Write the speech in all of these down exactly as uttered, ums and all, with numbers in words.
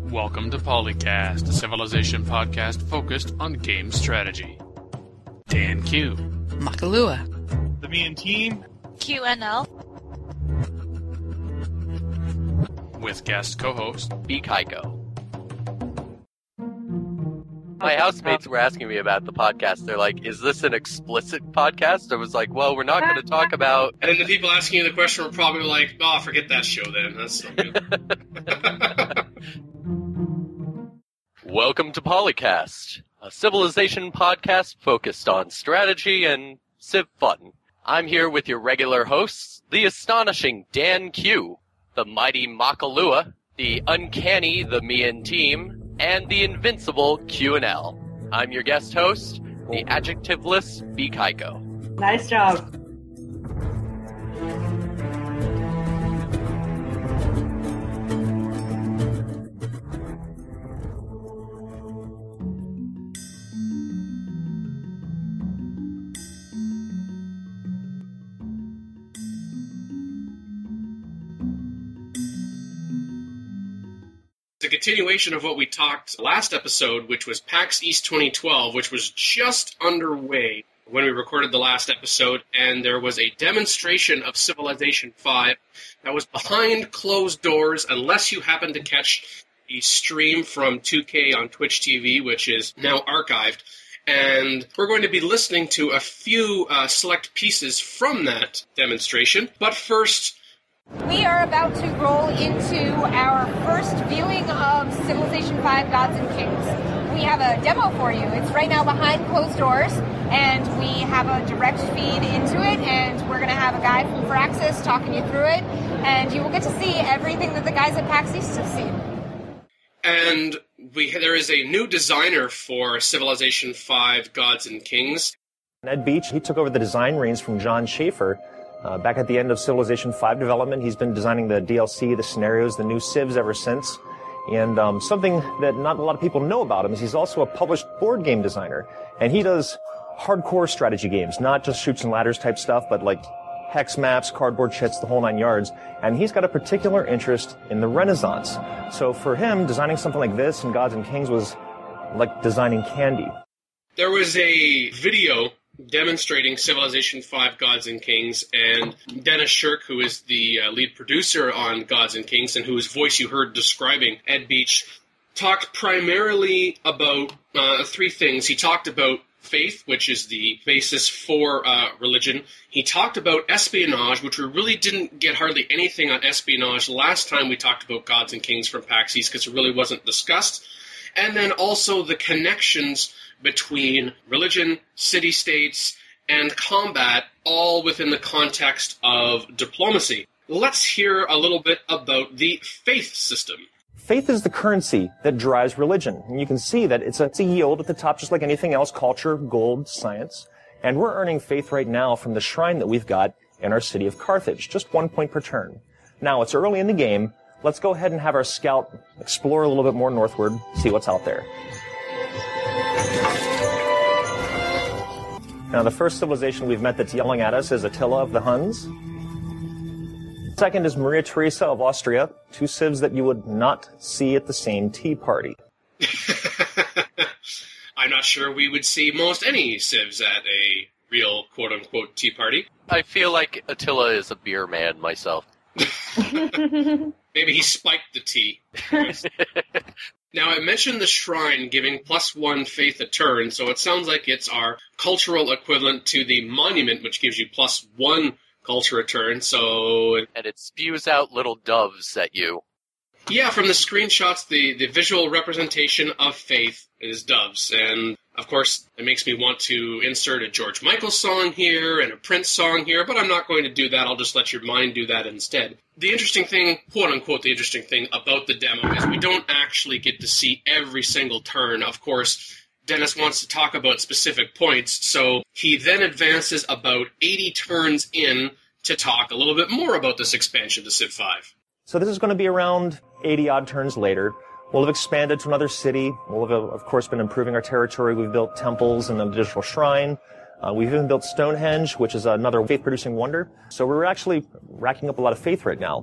Welcome to Polycast, a Civilization podcast focused on game strategy. Dan Q. Makalua. The Me and Team. Q N L. With guest co-host B. Kaiko. My housemates were asking me about the podcast. They're like, is this an explicit podcast? I was like, well, we're not going to talk about... And then the people asking you the question were probably like, oh, forget that show then. That's so good. Welcome to Polycast, a Civilization podcast focused on strategy and civ fun. I'm here with your regular hosts, the astonishing Dan Q, the mighty Makalua, the uncanny The Me and Team, and the invincible Q and L. I'm your guest host, the adjectiveless B. Kaiko. Nice job. A continuation of what we talked last episode, which was PAX East twenty twelve, which was just underway when we recorded the last episode, and there was a demonstration of Civilization five that was behind closed doors, unless you happened to catch the stream from two K on Twitch T V, which is now archived. And we're going to be listening to a few uh, select pieces from that demonstration. But first... We are about to roll into our first viewing of Civilization five Gods and Kings. We have a demo for you. It's right now behind closed doors, and we have a direct feed into it, and we're going to have a guy from Firaxis talking you through it, and you will get to see everything that the guys at PAX East have seen. And we there is a new designer for Civilization five Gods and Kings. Ed Beach, he took over the design reins from John Schaefer. Uh, back at the end of Civilization five development, he's been designing the D L C, the scenarios, the new civs ever since. And um, something that not a lot of people know about him is he's also a published board game designer. And he does hardcore strategy games, not just shoots and ladders type stuff, but like hex maps, cardboard chits, the whole nine yards. And he's got a particular interest in the Renaissance. So for him, designing something like this in Gods and Kings was like designing candy. There was a video demonstrating Civilization five Gods and Kings, and Dennis Shirk, who is the uh, lead producer on Gods and Kings, and whose voice you heard describing Ed Beach, talked primarily about uh, three things. He talked about faith, which is the basis for uh, religion. He talked about espionage, which we really didn't get hardly anything on espionage last time we talked about Gods and Kings from PAX East, because it really wasn't discussed. And then also the connections between religion, city-states, and combat, all within the context of diplomacy. Let's hear a little bit about the faith system. Faith is the currency that drives religion. And you can see that it's a, it's a yield at the top, just like anything else, culture, gold, science. And we're earning faith right now from the shrine that we've got in our city of Carthage, just one point per turn. Now, it's early in the game. Let's go ahead and have our scout explore a little bit more northward, see what's out there. Now, the first civilization we've met that's yelling at us is Attila of the Huns. Second is Maria Theresa of Austria, two civs that you would not see at the same tea party. I'm not sure we would see most any civs at a real quote-unquote tea party. I feel like Attila is a beer man myself. Maybe he spiked the tea. Now, I mentioned the shrine giving plus one faith a turn, so it sounds like it's our cultural equivalent to the monument, which gives you plus one culture a turn, so... And it spews out little doves at you. Yeah, from the screenshots, the, the visual representation of faith is doves, and of course, it makes me want to insert a George Michael song here and a Prince song here, but I'm not going to do that. I'll just let your mind do that instead. The interesting thing, quote-unquote the interesting thing about the demo is we don't actually get to see every single turn. Of course, Dennis wants to talk about specific points, so he then advances about eighty turns in to talk a little bit more about this expansion to Civ five. So this is going to be around eighty-odd turns later. We'll have expanded to another city. We'll have, of course, been improving our territory. We've built temples and a digital shrine. Uh, we've even built Stonehenge, which is another faith-producing wonder. So we're actually racking up a lot of faith right now.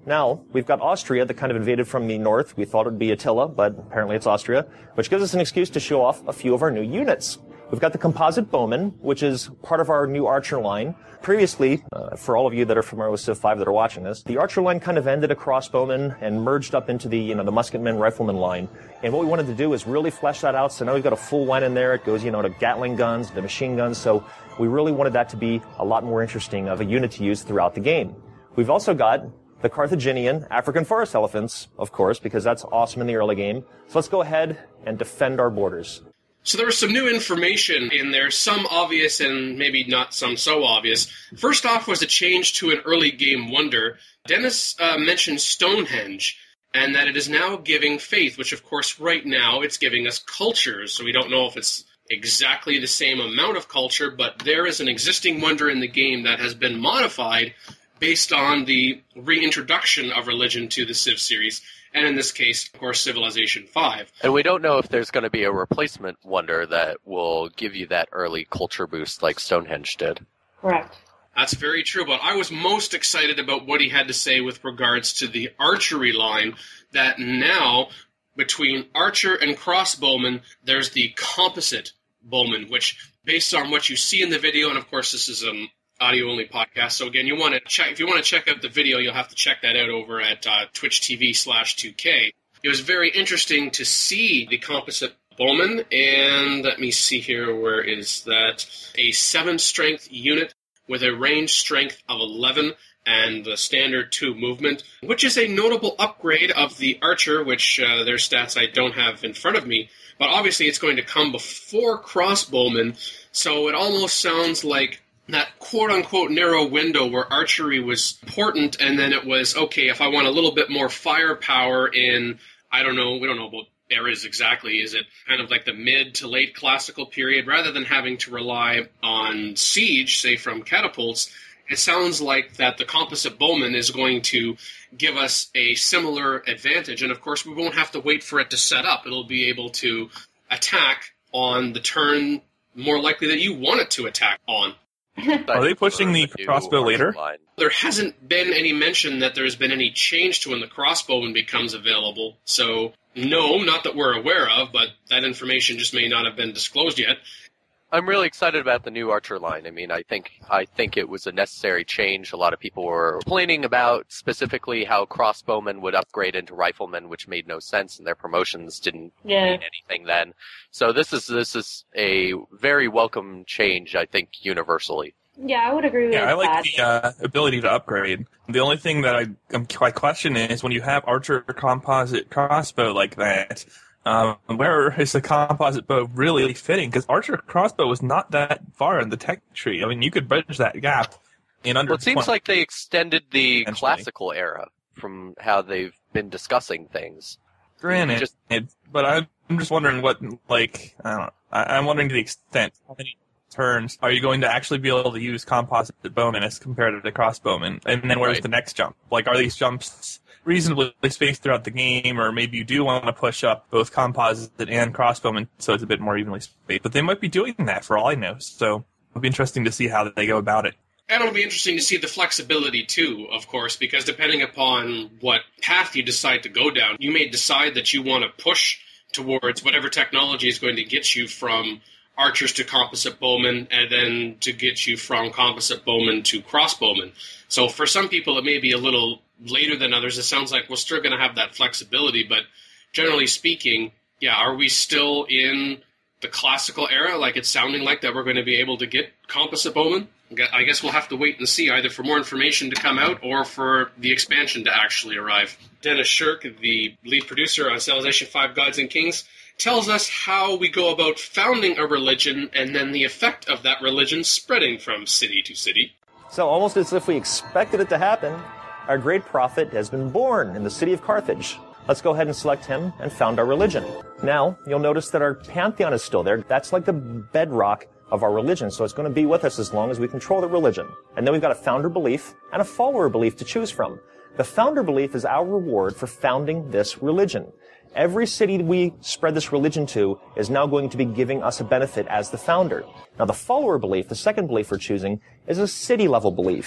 Now, we've got Austria that kind of invaded from the north. We thought it would be Attila, but apparently it's Austria, which gives us an excuse to show off a few of our new units. We've got the Composite Bowman, which is part of our new Archer line. Previously, uh, for all of you that are familiar with Civ five that are watching this, the Archer line kind of ended at Crossbowman and merged up into the, you know, the Musketman, Rifleman line. And what we wanted to do is really flesh that out. So now we've got a full line in there. It goes, you know, to Gatling guns, to machine guns. So we really wanted that to be a lot more interesting of a unit to use throughout the game. We've also got the Carthaginian African forest elephants, of course, because that's awesome in the early game. So let's go ahead and defend our borders. So there was some new information in there, some obvious and maybe not some so obvious. First off was a change to an early game wonder. Dennis uh, mentioned Stonehenge, and that it is now giving faith, which of course right now it's giving us culture, so we don't know if it's exactly the same amount of culture, but there is an existing wonder in the game that has been modified based on the reintroduction of religion to the Civ series, and in this case, of course, Civilization five. And we don't know if there's going to be a replacement wonder that will give you that early culture boost like Stonehenge did. Correct. That's very true, but I was most excited about what he had to say with regards to the archery line, that now, between archer and crossbowman, there's the composite bowman, which, based on what you see in the video, and of course this is an audio-only podcast, so again, you want to check, if you want to check out the video, you'll have to check that out over at uh, Twitch T V slash 2K. It was very interesting to see the composite bowman, and let me see here, where is that? A seven strength unit with a range strength of eleven and the standard two movement, which is a notable upgrade of the archer, which uh, their stats I don't have in front of me, but obviously it's going to come before crossbowman, so it almost sounds like that quote-unquote narrow window where archery was important, and then it was, okay, if I want a little bit more firepower in, I don't know, we don't know about eras exactly, is it kind of like the mid to late classical period, rather than having to rely on siege, say from catapults, it sounds like that the composite bowman is going to give us a similar advantage, and of course we won't have to wait for it to set up. It'll be able to attack on the turn more likely that you want it to attack on. Are they pushing the crossbow later? There hasn't been any mention that there's been any change to when the crossbowman becomes available. So, no, not that we're aware of, but that information just may not have been disclosed yet. I'm really excited about the new archer line. I mean, I think I think it was a necessary change. A lot of people were complaining about specifically how crossbowmen would upgrade into riflemen, which made no sense, and their promotions didn't Yeah. mean anything then. So this is this is a very welcome change, I think, universally. Yeah, I would agree with Yeah, I like that. the uh, ability to upgrade. The only thing that I, I'm quite questioning is when you have archer composite crossbow like that, um, where is the composite bow really fitting? Because archer crossbow was not that far in the tech tree. I mean, you could bridge that gap in under Well, it seems twenty like they extended the Potentially. classical era from how they've been discussing things. Granted, Just- but I'm I'm just wondering what, like, I don't know. I, I'm wondering to the extent, how many turns are you going to actually be able to use composite bowmen as compared to the crossbowmen? And then where's Right. the next jump? Like, are these jumps reasonably spaced throughout the game, or maybe you do want to push up both composite and crossbowmen so it's a bit more evenly spaced? But they might be doing that for all I know, so it'll be interesting to see how they go about it. And it'll be interesting to see the flexibility, too, of course, because depending upon what path you decide to go down, you may decide that you want to push towards whatever technology is going to get you from archers to composite bowmen, and then to get you from composite bowmen to crossbowmen. So for some people, it may be a little later than others. It sounds like we're still going to have that flexibility, but generally speaking, yeah, are we still in the classical era, like it's sounding like that we're going to be able to get composite bowmen? I guess we'll have to wait and see, either for more information to come out or for the expansion to actually arrive. Dennis Shirk, the lead producer on Civilization five Gods and Kings, tells us how we go about founding a religion and then the effect of that religion spreading from city to city. So almost as if we expected it to happen, our great prophet has been born in the city of Carthage. Let's go ahead and select him and found our religion. Now, you'll notice that our pantheon is still there. That's like the bedrock of our religion, so it's going to be with us as long as we control the religion. And then we've got a founder belief and a follower belief to choose from. The founder belief is our reward for founding this religion. Every city we spread this religion to is now going to be giving us a benefit as the founder. Now, the follower belief, the second belief we're choosing, is a city-level belief.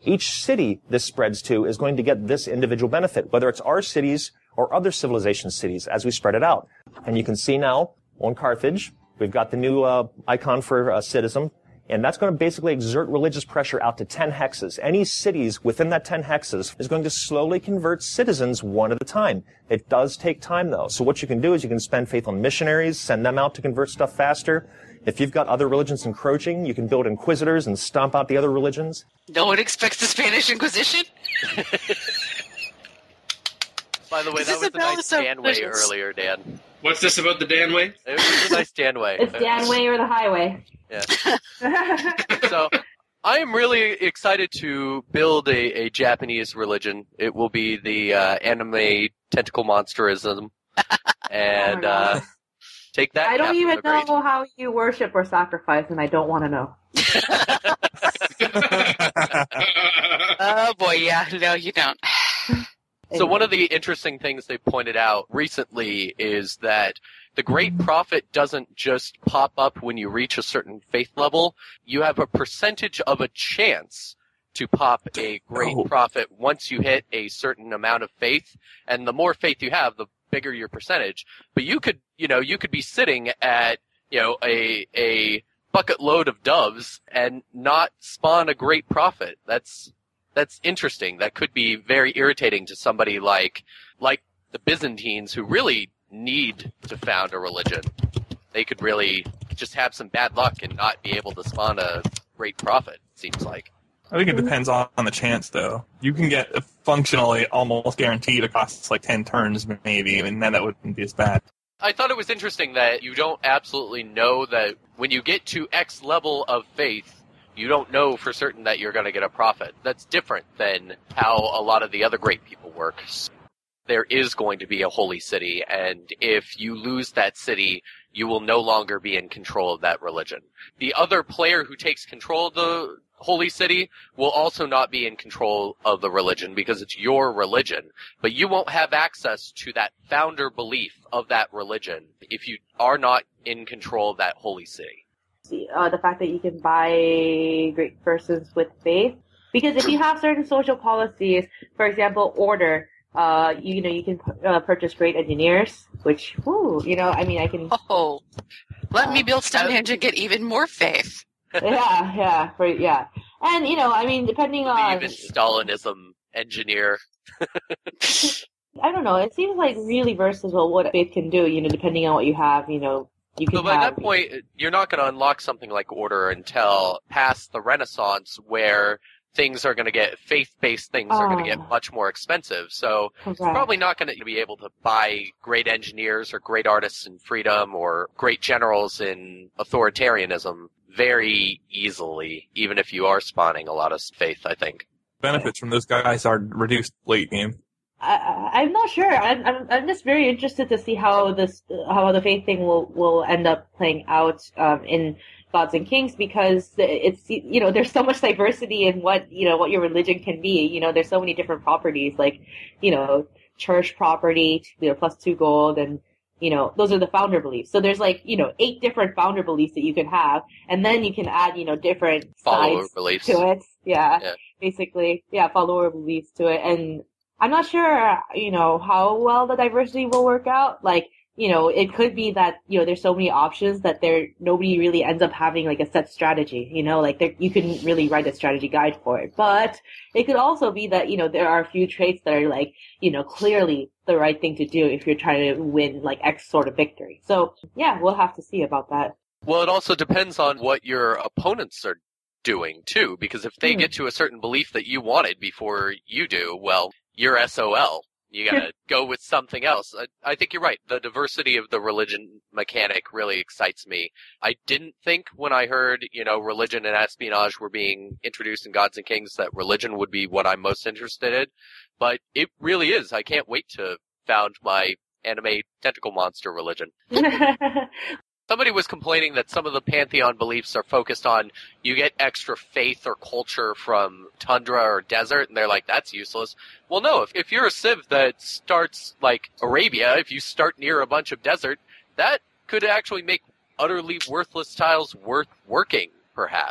Each city this spreads to is going to get this individual benefit, whether it's our cities or other civilization cities as we spread it out. And you can see now on Carthage, we've got the new uh, icon for uh, citizen, and that's going to basically exert religious pressure out to ten hexes. Any cities within that ten hexes is going to slowly convert citizens one at a time. It does take time, though. So what you can do is you can spend faith on missionaries, send them out to convert stuff faster. If you've got other religions encroaching, you can build inquisitors and stomp out the other religions. No one expects the Spanish Inquisition? By the way, that was a nice Danway earlier, Dan. What's this about the Danway? It was a nice Danway. It's Danway or the highway. Yeah. So I am really excited to build a, a Japanese religion. It will be the uh, anime tentacle monsterism. And uh, take that. I don't even know grade. how you worship or sacrifice, and I don't want to know. Oh, boy, yeah. No, you don't. So one of the interesting things they pointed out recently is that the Great Prophet doesn't just pop up when you reach a certain faith level. You have a percentage of a chance to pop a Great Oh. Prophet once you hit a certain amount of faith. And the more faith you have, the bigger your percentage. But you could, you know, you could be sitting at, you know, a, a bucket load of doves and not spawn a Great Prophet. That's, That's interesting. That could be very irritating to somebody like like the Byzantines who really need to found a religion. They could really just have some bad luck and not be able to spawn a great prophet, it seems like. I think it depends on, on the chance, though. You can get a functionally almost guaranteed it costs like ten turns, maybe, and then that wouldn't be as bad. I thought it was interesting that you don't absolutely know that when you get to X level of faith, you don't know for certain that you're going to get a prophet. That's different than how a lot of the other great people work. There is going to be a holy city, and if you lose that city, you will no longer be in control of that religion. The other player who takes control of the holy city will also not be in control of the religion because it's your religion, but you won't have access to that founder belief of that religion if you are not in control of that holy city. Uh, the fact that you can buy great persons with faith. Because if you have certain social policies, for example, order, uh, you, you know, you can uh, purchase great engineers, which, whoo, you know, I mean, I can... Oh, let me build Stonehenge and get even more faith. yeah, yeah, for, yeah. And, you know, I mean, depending on... Even Stalinism engineer. I don't know, it seems like really versatile what faith can do, you know, depending on what you have, you know. You can So by have, that point, you're not going to unlock something like Order until past the Renaissance, where things are going to get, faith-based things are going to get Ah. much more expensive. So Correct. you're probably not going to be able to buy great engineers or great artists in freedom or great generals in authoritarianism very easily, even if you are spawning a lot of faith, I think. Benefits from those guys are reduced late game. I, I'm not sure. I'm, I'm I'm just very interested to see how this how the faith thing will will end up playing out um, in Gods and Kings, because it's, you know, there's so much diversity in what, you know, what your religion can be. You know, there's so many different properties, like, you know, church property, you know, plus two gold, and, you know, those are the founder beliefs. So there's like, you know, eight different founder beliefs that you can have, and then you can add, you know, different Follower sides beliefs. to it. Yeah, Yeah. basically, yeah, follower beliefs to it. And I'm not sure, you know, how well the diversity will work out. Like, you know, it could be that, you know, there's so many options that there, nobody really ends up having like a set strategy, you know, like there, you couldn't really write a strategy guide for it. But it could also be that, you know, there are a few traits that are like, you know, clearly the right thing to do if you're trying to win like X sort of victory. So yeah, we'll have to see about that. Well, it also depends on what your opponents are doing, too, because if they Hmm. get to a certain belief that you wanted before you do, well, you're S O L. You gotta go with something else. I, I think you're right. The diversity of the religion mechanic really excites me. I didn't think when I heard, you know, religion and espionage were being introduced in Gods and Kings that religion would be what I'm most interested in, but it really is. I can't wait to found my anime tentacle monster religion. Somebody was complaining that some of the Pantheon beliefs are focused on you get extra faith or culture from tundra or desert, and they're like, that's useless. Well, no, if, if you're a civ that starts like Arabia, if you start near a bunch of desert, that could actually make utterly worthless tiles worth working, perhaps.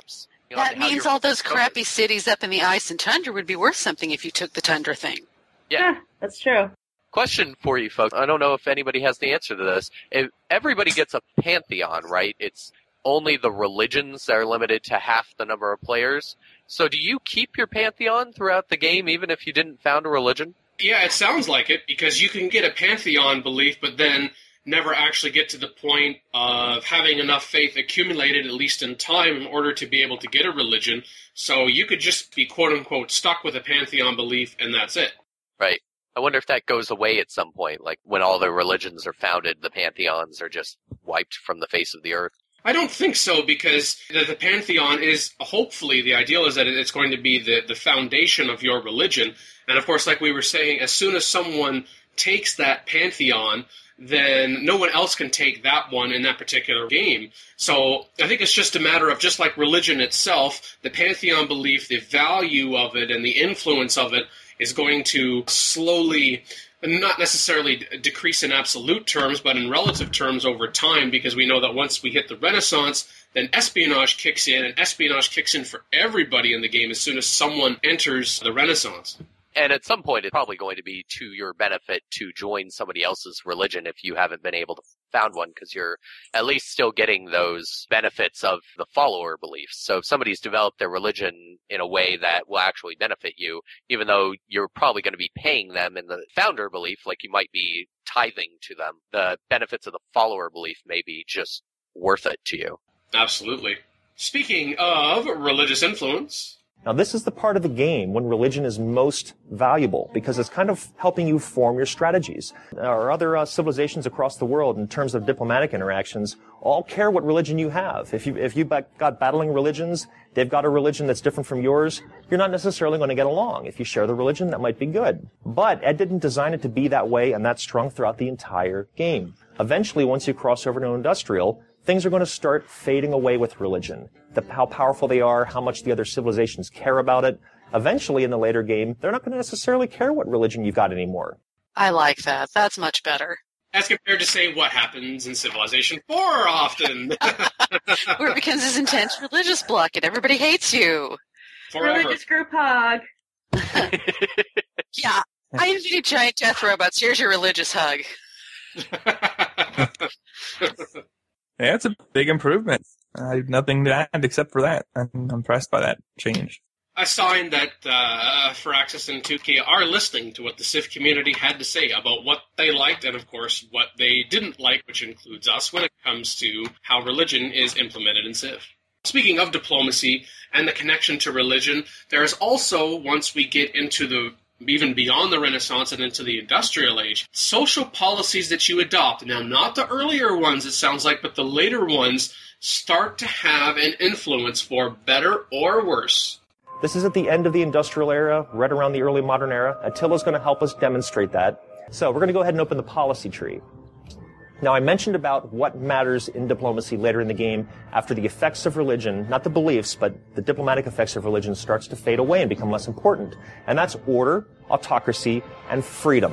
You know, That how means you're all those crappy focused. cities up in the ice and tundra would be worth something if you took the tundra thing. Yeah. Yeah, that's true. Question for you folks. I don't know if anybody has the answer to this. If everybody gets a pantheon, right? It's only the religions that are limited to half the number of players. So do you keep your pantheon throughout the game even if you didn't found a religion? Yeah, it sounds like it, because you can get a pantheon belief, but then never actually get to the point of having enough faith accumulated, at least in time, in order to be able to get a religion. So you could just be, quote-unquote, stuck with a pantheon belief, and that's it. Right. I wonder if that goes away at some point, like when all the religions are founded, the pantheons are just wiped from the face of the earth. I don't think so, because the, the pantheon is, hopefully, the ideal is that it's going to be the, the foundation of your religion. And of course, like we were saying, as soon as someone takes that pantheon, then no one else can take that one in that particular game. So I think it's just a matter of, just like religion itself, the pantheon belief, the value of it and the influence of it is going to slowly, not necessarily decrease in absolute terms, but in relative terms over time, because we know that once we hit the Renaissance, then espionage kicks in, and espionage kicks in for everybody in the game as soon as someone enters the Renaissance. And at some point, it's probably going to be to your benefit to join somebody else's religion if you haven't been able to found one, because you're at least still getting those benefits of the follower beliefs. So if somebody's developed their religion in a way that will actually benefit you, even though you're probably going to be paying them in the founder belief, like you might be tithing to them, the benefits of the follower belief may be just worth it to you. Absolutely. Speaking of religious influence... Now, this is the part of the game when religion is most valuable, because it's kind of helping you form your strategies. Our other uh, civilizations across the world, in terms of diplomatic interactions, all care what religion you have. If you if you've got battling religions, they've got a religion that's different from yours, you're not necessarily going to get along. If you share the religion, that might be good. But Ed didn't design it to be that way and that strong throughout the entire game. Eventually, once you cross over to industrial, things are going to start fading away with religion. The, how powerful they are, how much the other civilizations care about it. Eventually, in the later game, they're not going to necessarily care what religion you've got anymore. I like that. That's much better. As compared to, say, what happens in Civilization four often. Where it becomes this intense religious block and everybody hates you. Forever. Religious group hug. Yeah, I invented giant death robots. Here's your religious hug. Yeah, it's a big improvement. I have nothing to add except for that. I'm impressed by that change. A sign that uh, Firaxis and two K are listening to what the Civ community had to say about what they liked and, of course, what they didn't like, which includes us, when it comes to how religion is implemented in Civ. Speaking of diplomacy and the connection to religion, there is also, once we get into the even beyond the Renaissance and into the Industrial Age, social policies that you adopt. Now, not the earlier ones, it sounds like, but the later ones start to have an influence for better or worse. This is at the end of the Industrial Era, right around the early modern era. Attila's going to help us demonstrate that. So we're going to go ahead and open the policy tree. Now, I mentioned about what matters in diplomacy later in the game after the effects of religion, not the beliefs, but the diplomatic effects of religion starts to fade away and become less important. And that's order, autocracy, and freedom.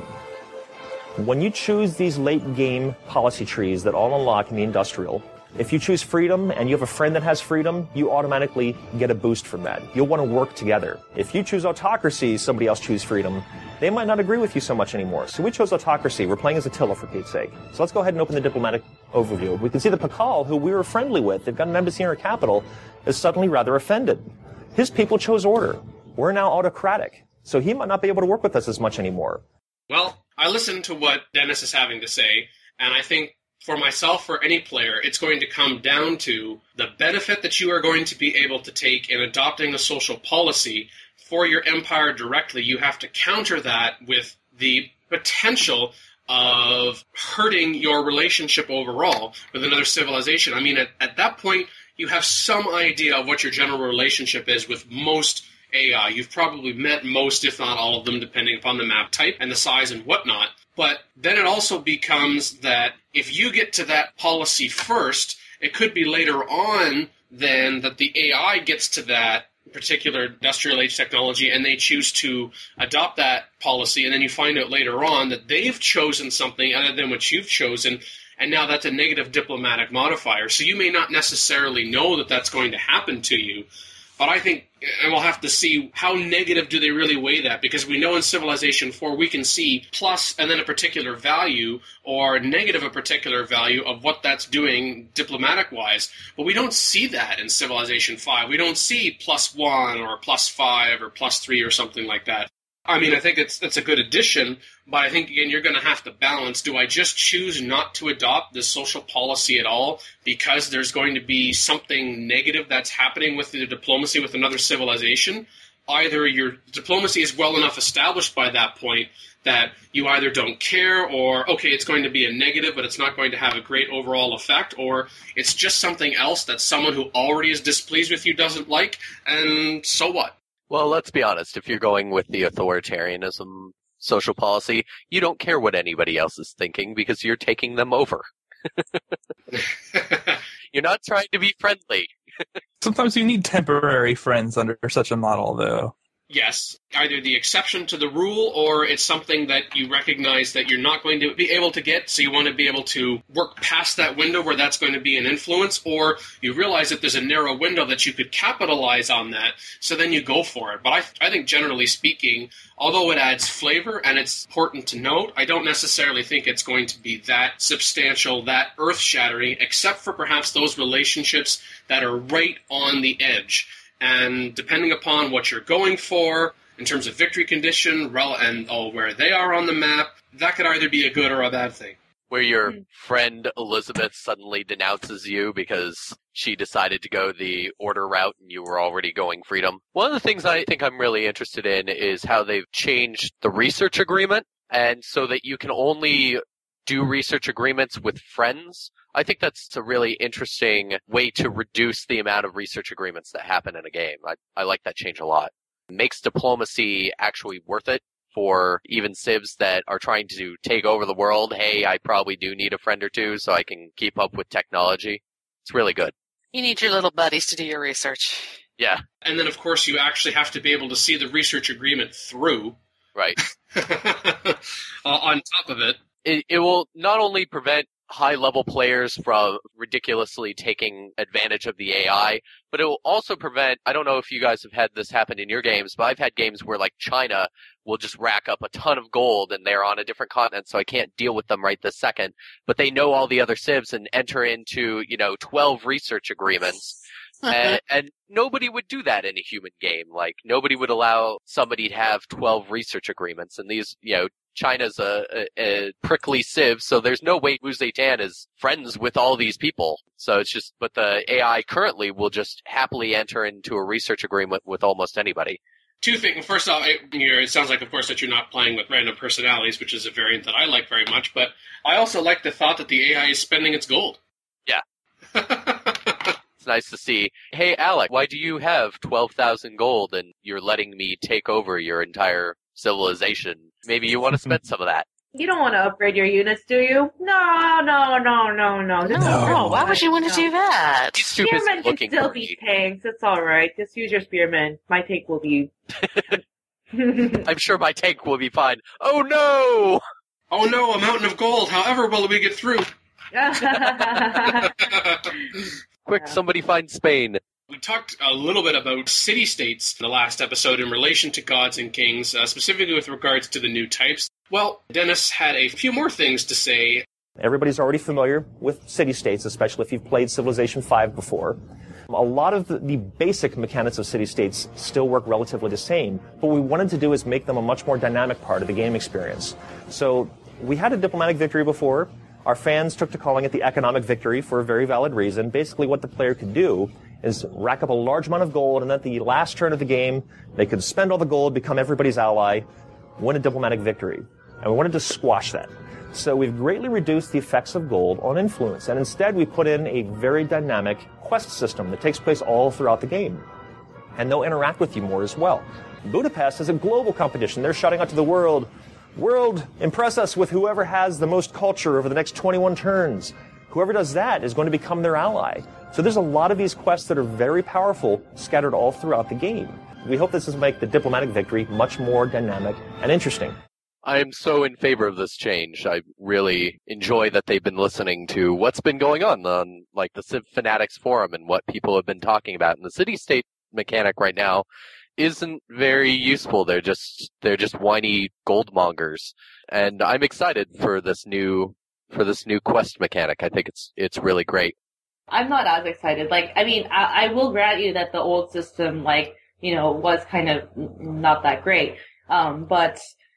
When you choose these late game policy trees that all unlock in the industrial, if you choose freedom and you have a friend that has freedom, you automatically get a boost from that. You'll want to work together. If you choose autocracy, somebody else choose freedom, they might not agree with you so much anymore. So we chose autocracy. We're playing as Attila, for Pete's sake. So let's go ahead and open the diplomatic overview. We can see that Pakal, who we were friendly with, they've got an embassy in our capital, is suddenly rather offended. His people chose order. We're now autocratic. So he might not be able to work with us as much anymore. Well, I listened to what Dennis is having to say, and I think for myself or any player, it's going to come down to the benefit that you are going to be able to take in adopting a social policy for your empire directly. You have to counter that with the potential of hurting your relationship overall with another civilization. I mean, at, at that point, you have some idea of what your general relationship is with most A I. You've probably met most, if not all of them, depending upon the map type and the size and whatnot. But then it also becomes that if you get to that policy first, it could be later on then that the A I gets to that particular industrial age technology and they choose to adopt that policy, and then you find out later on that they've chosen something other than what you've chosen, and now that's a negative diplomatic modifier. So you may not necessarily know that that's going to happen to you, But I think, and we'll have to see how negative do they really weigh that, because we know in Civilization four we can see plus and then a particular value or negative a particular value of what that's doing diplomatic-wise, but we don't see that in Civilization five. We don't see plus one or plus five or plus three or something like that. I mean, I think it's it's a good addition, but I think, again, you're going to have to balance. Do I just choose not to adopt this social policy at all because there's going to be something negative that's happening with the diplomacy with another civilization? Either your diplomacy is well enough established by that point that you either don't care or, okay, it's going to be a negative, but it's not going to have a great overall effect, or it's just something else that someone who already is displeased with you doesn't like, and so what? Well, let's be honest. If you're going with the authoritarianism social policy, you don't care what anybody else is thinking because you're taking them over. You're not trying to be friendly. Sometimes you need temporary friends under such a model, though. Yes, either the exception to the rule or it's something that you recognize that you're not going to be able to get, so you want to be able to work past that window where that's going to be an influence, or you realize that there's a narrow window that you could capitalize on that, so then you go for it. But I, I think generally speaking, although it adds flavor and it's important to note, I don't necessarily think it's going to be that substantial, that earth-shattering, except for perhaps those relationships that are right on the edge. And depending upon what you're going for, in terms of victory condition, rel- and oh, where they are on the map, that could either be a good or a bad thing. Where your friend Elizabeth suddenly denounces you because she decided to go the order route and you were already going freedom. One of the things I think I'm really interested in is how they've changed the research agreement, and so that you can only do research agreements with friends. I think that's a really interesting way to reduce the amount of research agreements that happen in a game. I, I like that change a lot. It makes diplomacy actually worth it for even civs that are trying to take over the world. Hey, I probably do need a friend or two so I can keep up with technology. It's really good. You need your little buddies to do your research. Yeah. And then, of course, you actually have to be able to see the research agreement through. Right. uh, on top of it. It, it will not only prevent high-level players from ridiculously taking advantage of the A I, but it will also prevent, I don't know if you guys have had this happen in your games, but I've had games where, like, China will just rack up a ton of gold and they're on a different continent, so I can't deal with them right this second, but they know all the other civs and enter into, you know, twelve research agreements. and, and nobody would do that in a human game. Like, nobody would allow somebody to have twelve research agreements, and these, you know, China's a, a, a prickly civ, so there's no way Wu Zetian is friends with all these people. So it's just, but the A I currently will just happily enter into a research agreement with almost anybody. Two things. First off, it, it sounds like, of course, that you're not playing with random personalities, which is a variant that I like very much, but I also like the thought that the A I is spending its gold. Yeah. It's nice to see. Hey, Alec, why do you have twelve thousand gold and you're letting me take over your entire civilization? Maybe you want to spend some of that. You don't want to upgrade your units, do you? No, no, no, no, no. No, no. Why would you want to do that? Spearmen can still be tanks. It's all right. Just use your spearmen. My tank will be... I'm sure my tank will be fine. Oh, no! Oh, no, a mountain of gold. However will we get through? Quick, somebody find Spain. We talked a little bit about city-states in the last episode in relation to Gods and Kings, uh, specifically with regards to the new types. Well, Dennis had a few more things to say. Everybody's already familiar with city-states, especially if you've played Civilization five before. A lot of the, the basic mechanics of city-states still work relatively the same, but what we wanted to do is make them a much more dynamic part of the game experience. So we had a diplomatic victory before. Our fans took to calling it the economic victory for a very valid reason. Basically what the player could do is rack up a large amount of gold, and at the last turn of the game, they could spend all the gold, become everybody's ally, win a diplomatic victory. And we wanted to squash that. So we've greatly reduced the effects of gold on influence, and instead we put in a very dynamic quest system that takes place all throughout the game. And they'll interact with you more as well. Budapest is a global competition. They're shouting out to the world, "World, impress us with whoever has the most culture over the next twenty-one turns." Whoever does that is going to become their ally. So there's a lot of these quests that are very powerful, scattered all throughout the game. We hope this will make the diplomatic victory much more dynamic and interesting. I am so in favor of this change. I really enjoy that they've been listening to what's been going on on like the Civ Fanatics forum and what people have been talking about. And the city-state mechanic right now isn't very useful. They're just they're just whiny gold mongers, and I'm excited for this new for this new quest mechanic. I think it's it's really great. I'm not as excited. Like, I mean, I, I will grant you that the old system, like, you know, was kind of not that great. Um, but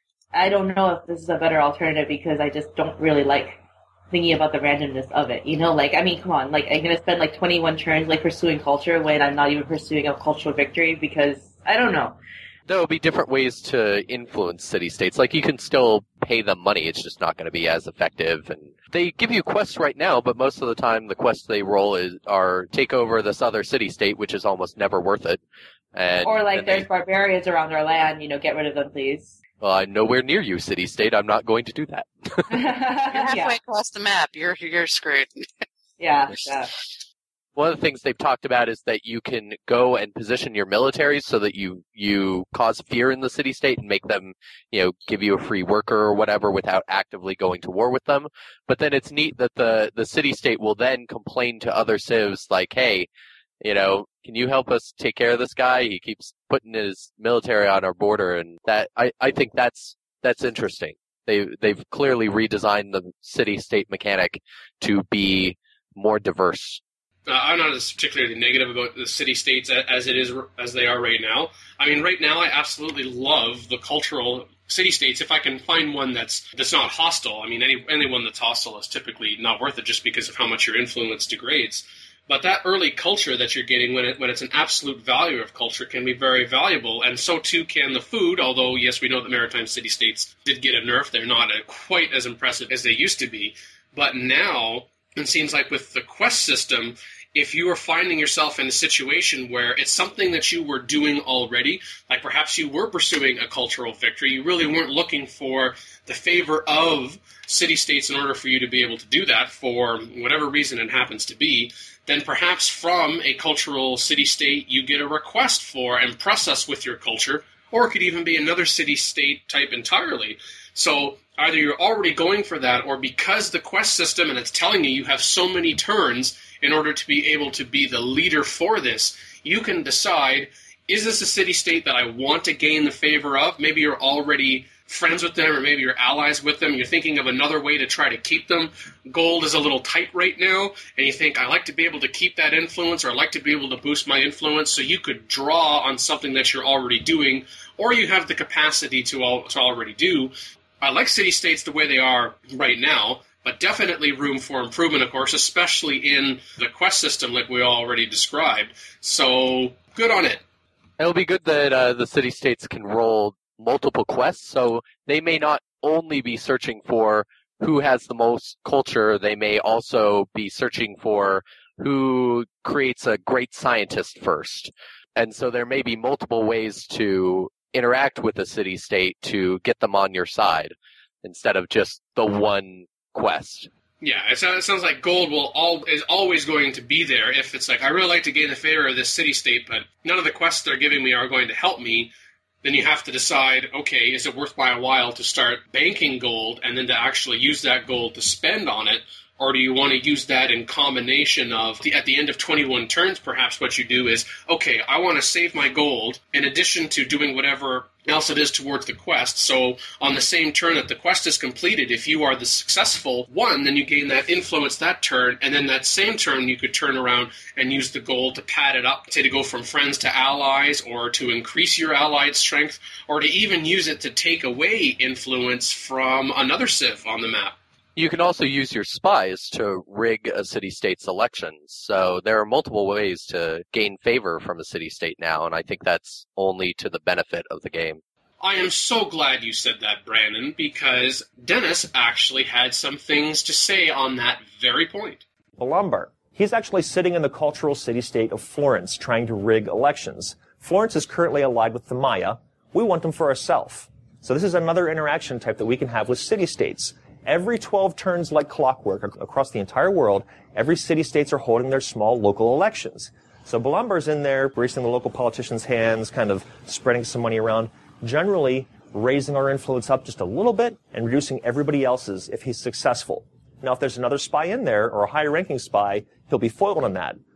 I don't know if this is a better alternative because I just don't really like thinking about the randomness of it. You know, like, I mean, come on, like, I'm gonna spend like twenty-one turns like pursuing culture when I'm not even pursuing a cultural victory because I don't know. There will be different ways to influence city-states. Like, you can still pay them money, it's just not going to be as effective. And they give you quests right now, but most of the time the quests they roll is are take over this other city-state, which is almost never worth it. And, or like, there's they, barbarians around our land, you know, get rid of them, please. Well, I'm nowhere near you, city-state. I'm not going to do that. You're halfway yeah. across the map. You're you're screwed. yeah, yeah. One of the things they've talked about is that you can go and position your militaries so that you, you cause fear in the city-state and make them, you know, give you a free worker or whatever without actively going to war with them. But then it's neat that the, the city-state will then complain to other civs like, hey, you know, can you help us take care of this guy? He keeps putting his military on our border, and that I, I think that's that's interesting. They they've clearly redesigned the city-state mechanic to be more diverse. Uh, I'm not as particularly negative about the city-states as it is as they are right now. I mean, right now I absolutely love the cultural city-states. If I can find one that's that's not hostile, I mean, any anyone that's hostile is typically not worth it just because of how much your influence degrades. But that early culture that you're getting when it when it's an absolute value of culture can be very valuable, and so too can the food, although, yes, we know that maritime city-states did get a nerf. They're not a, quite as impressive as they used to be. But now, it seems like with the quest system, if you are finding yourself in a situation where it's something that you were doing already, like perhaps you were pursuing a cultural victory, you really weren't looking for the favor of city-states in order for you to be able to do that for whatever reason it happens to be, then perhaps from a cultural city-state you get a request for impress us with your culture, or it could even be another city-state type entirely. So either you're already going for that, or because the quest system and it's telling you you have so many turns in order to be able to be the leader for this, you can decide, is this a city-state that I want to gain the favor of? Maybe you're already friends with them, or maybe you're allies with them. You're thinking of another way to try to keep them. Gold is a little tight right now, and you think, I like to be able to keep that influence, or I like to be able to boost my influence, so you could draw on something that you're already doing, or you have the capacity to, al- to already do. I like city-states the way they are right now, but definitely room for improvement, of course, especially in the quest system like we already described. So, good on it. It'll be good that uh, the city-states can roll multiple quests, so they may not only be searching for who has the most culture, they may also be searching for who creates a great scientist first. And so there may be multiple ways to interact with a city-state to get them on your side, instead of just the one quest. Yeah, it sounds, it sounds like gold will all is always going to be there if it's like, I really like to gain the favor of this city-state, but none of the quests they're giving me are going to help me. Then you have to decide, okay, is it worth my while to start banking gold and then to actually use that gold to spend on it? Or do you want to use that in combination of, the, at the end of twenty-one turns, perhaps what you do is, okay, I want to save my gold in addition to doing whatever else it is towards the quest. So on the same turn that the quest is completed, if you are the successful one, then you gain that influence that turn, and then that same turn you could turn around and use the gold to pad it up, say to go from friends to allies, or to increase your allied strength, or to even use it to take away influence from another civ on the map. You can also use your spies to rig a city-state's elections. So there are multiple ways to gain favor from a city-state now, and I think that's only to the benefit of the game. I am so glad you said that, Brandon, because Dennis actually had some things to say on that very point. Balambar. He's actually sitting in the cultural city-state of Florence trying to rig elections. Florence is currently allied with the Maya. We want them for ourselves. So this is another interaction type that we can have with city-states. Every twelve turns like clockwork across the entire world, every city-states are holding their small local elections. So Balambar's in there, greasing the local politicians' hands, kind of spreading some money around, generally raising our influence up just a little bit and reducing everybody else's if he's successful. Now, if there's another spy in there, or a higher-ranking spy, he'll be foiled on that.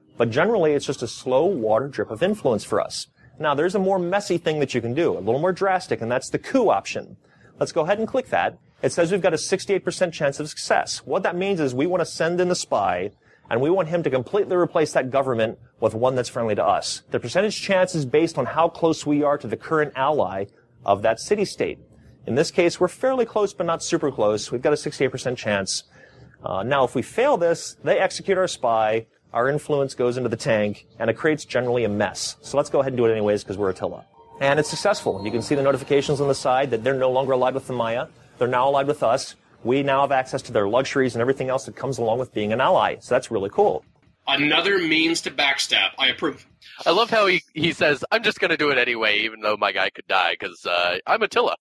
But generally, it's just a slow water drip of influence for us. Now, there's a more messy thing that you can do, a little more drastic, and that's the coup option. Let's go ahead and click that. It says we've got a sixty-eight percent chance of success. What that means is we want to send in a spy, and we want him to completely replace that government with one that's friendly to us. The percentage chance is based on how close we are to the current ally of that city-state. In this case, we're fairly close, but not super close. We've got a sixty-eight percent chance. Uh, now, if we fail this, they execute our spy, our influence goes into the tank, and it creates generally a mess. So let's go ahead and do it anyways, because we're Attila. And it's successful. You can see the notifications on the side that they're no longer allied with the Maya. They're now allied with us. We now have access to their luxuries and everything else that comes along with being an ally. So that's really cool. Another means to backstab. I approve. I love how he, he says, I'm just going to do it anyway, even though my guy could die, because uh, I'm Attila.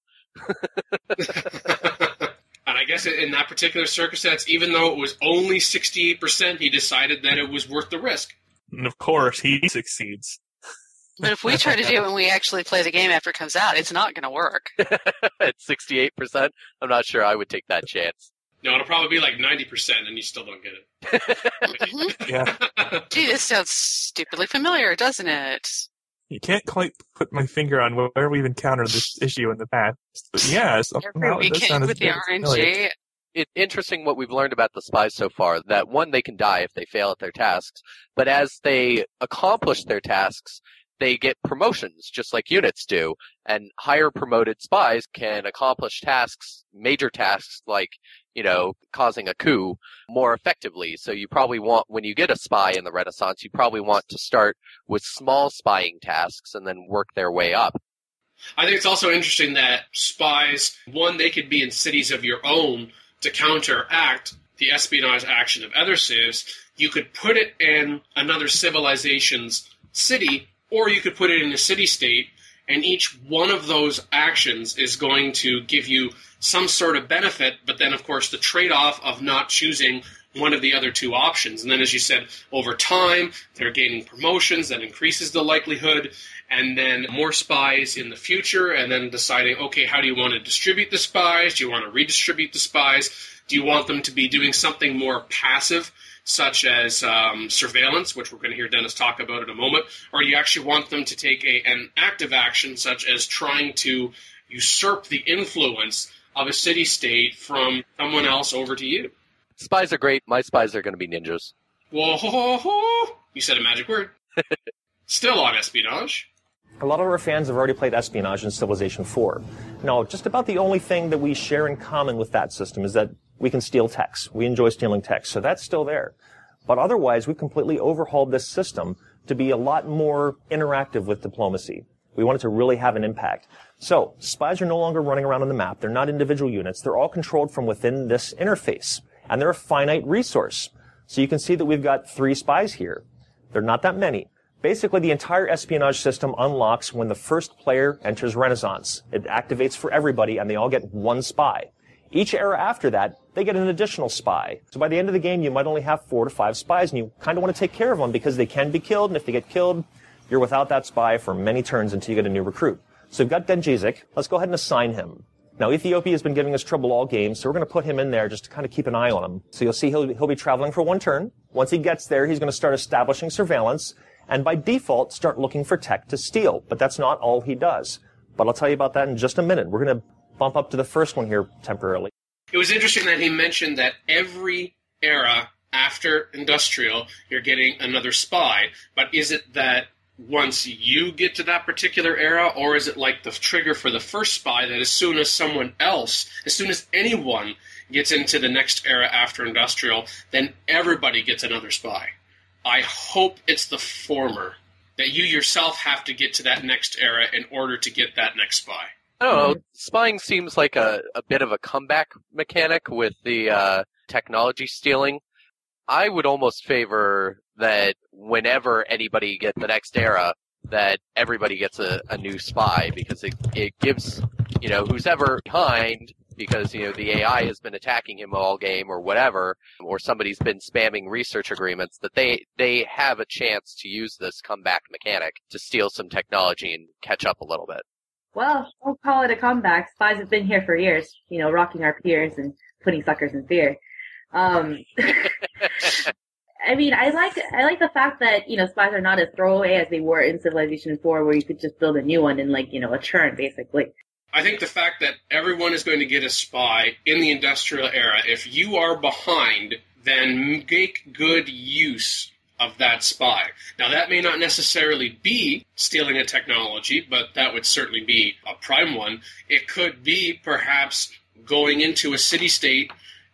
And I guess in that particular circumstance, even though it was only sixty-eight percent, he decided that it was worth the risk. And of course, he succeeds. But if we try to do it when we actually play the game after it comes out, it's not going to work. At sixty-eight percent, I'm not sure I would take that chance. No, it'll probably be like ninety percent, and you still don't get it. Mm-hmm. Yeah. Gee, this sounds stupidly familiar, doesn't it? You can't quite put my finger on where we've encountered this issue in the past. But yeah, somehow Every it does weekend sound with the very R N familiar. G. It's interesting what we've learned about the spies so far, that one, they can die if they fail at their tasks, but as they accomplish their tasks, they get promotions, just like units do, and higher promoted spies can accomplish tasks, major tasks like, you know, causing a coup more effectively. So you probably want, when you get a spy in the Renaissance, you probably want to start with small spying tasks and then work their way up. I think it's also interesting that spies, one, they could be in cities of your own to counteract the espionage action of other civs. You could put it in another civilization's city, or you could put it in a city-state, and each one of those actions is going to give you some sort of benefit, but then, of course, the trade-off of not choosing one of the other two options. And then, as you said, over time, they're gaining promotions. That increases the likelihood. And then more spies in the future, and then deciding, okay, how do you want to distribute the spies? Do you want to redistribute the spies? Do you want them to be doing something more passive, such as um, surveillance, which we're going to hear Dennis talk about in a moment? Or do you actually want them to take a, an active action, such as trying to usurp the influence of a city-state from someone else over to you? Spies are great. My spies are going to be ninjas. Whoa, ho, ho, ho. You said a magic word. Still on espionage. A lot of our fans have already played espionage in Civilization four. Now, just about the only thing that we share in common with that system is that we can steal text. We enjoy stealing text, so that's still there. But otherwise, we've completely overhauled this system to be a lot more interactive with diplomacy. We want it to really have an impact. So, spies are no longer running around on the map. They're not individual units. They're all controlled from within this interface. And they're a finite resource. So you can see that we've got three spies here. They're not that many. Basically, the entire espionage system unlocks when the first player enters Renaissance. It activates for everybody, and they all get one spy. Each era after that, they get an additional spy. So by the end of the game, you might only have four to five spies, and you kind of want to take care of them because they can be killed, and if they get killed, you're without that spy for many turns until you get a new recruit. So we've got Dengizik. Let's go ahead and assign him. Now, Ethiopia has been giving us trouble all game, so we're going to put him in there just to kind of keep an eye on him. So you'll see he'll, he'll be traveling for one turn. Once he gets there, he's going to start establishing surveillance, and by default, start looking for tech to steal. But that's not all he does. But I'll tell you about that in just a minute. We're going to bump up to the first one here temporarily. It was interesting that he mentioned that every era after Industrial, you're getting another spy. But is it that once you get to that particular era, or is it like the trigger for the first spy that as soon as someone else, as soon as anyone gets into the next era after Industrial, then everybody gets another spy? I hope it's the former, that you yourself have to get to that next era in order to get that next spy. I don't know. Spying seems like a, a bit of a comeback mechanic with the uh, technology stealing. I would almost favor that whenever anybody gets the next era, that everybody gets a, a new spy, because it, it gives, you know, who's ever behind, because, you know, the A I has been attacking him all game or whatever, or somebody's been spamming research agreements, that they, they have a chance to use this comeback mechanic to steal some technology and catch up a little bit. Well, don't call it a comeback. Spies have been here for years, you know, rocking our peers and putting suckers in fear. Um, I mean, I like I like the fact that, you know, spies are not as throwaway as they were in Civilization four, where you could just build a new one in, like, you know, a churn, basically. I think the fact that everyone is going to get a spy in the industrial era, if you are behind, then make good use of that spy. Now, that may not necessarily be stealing a technology, but that would certainly be a prime one. It could be perhaps going into a city-state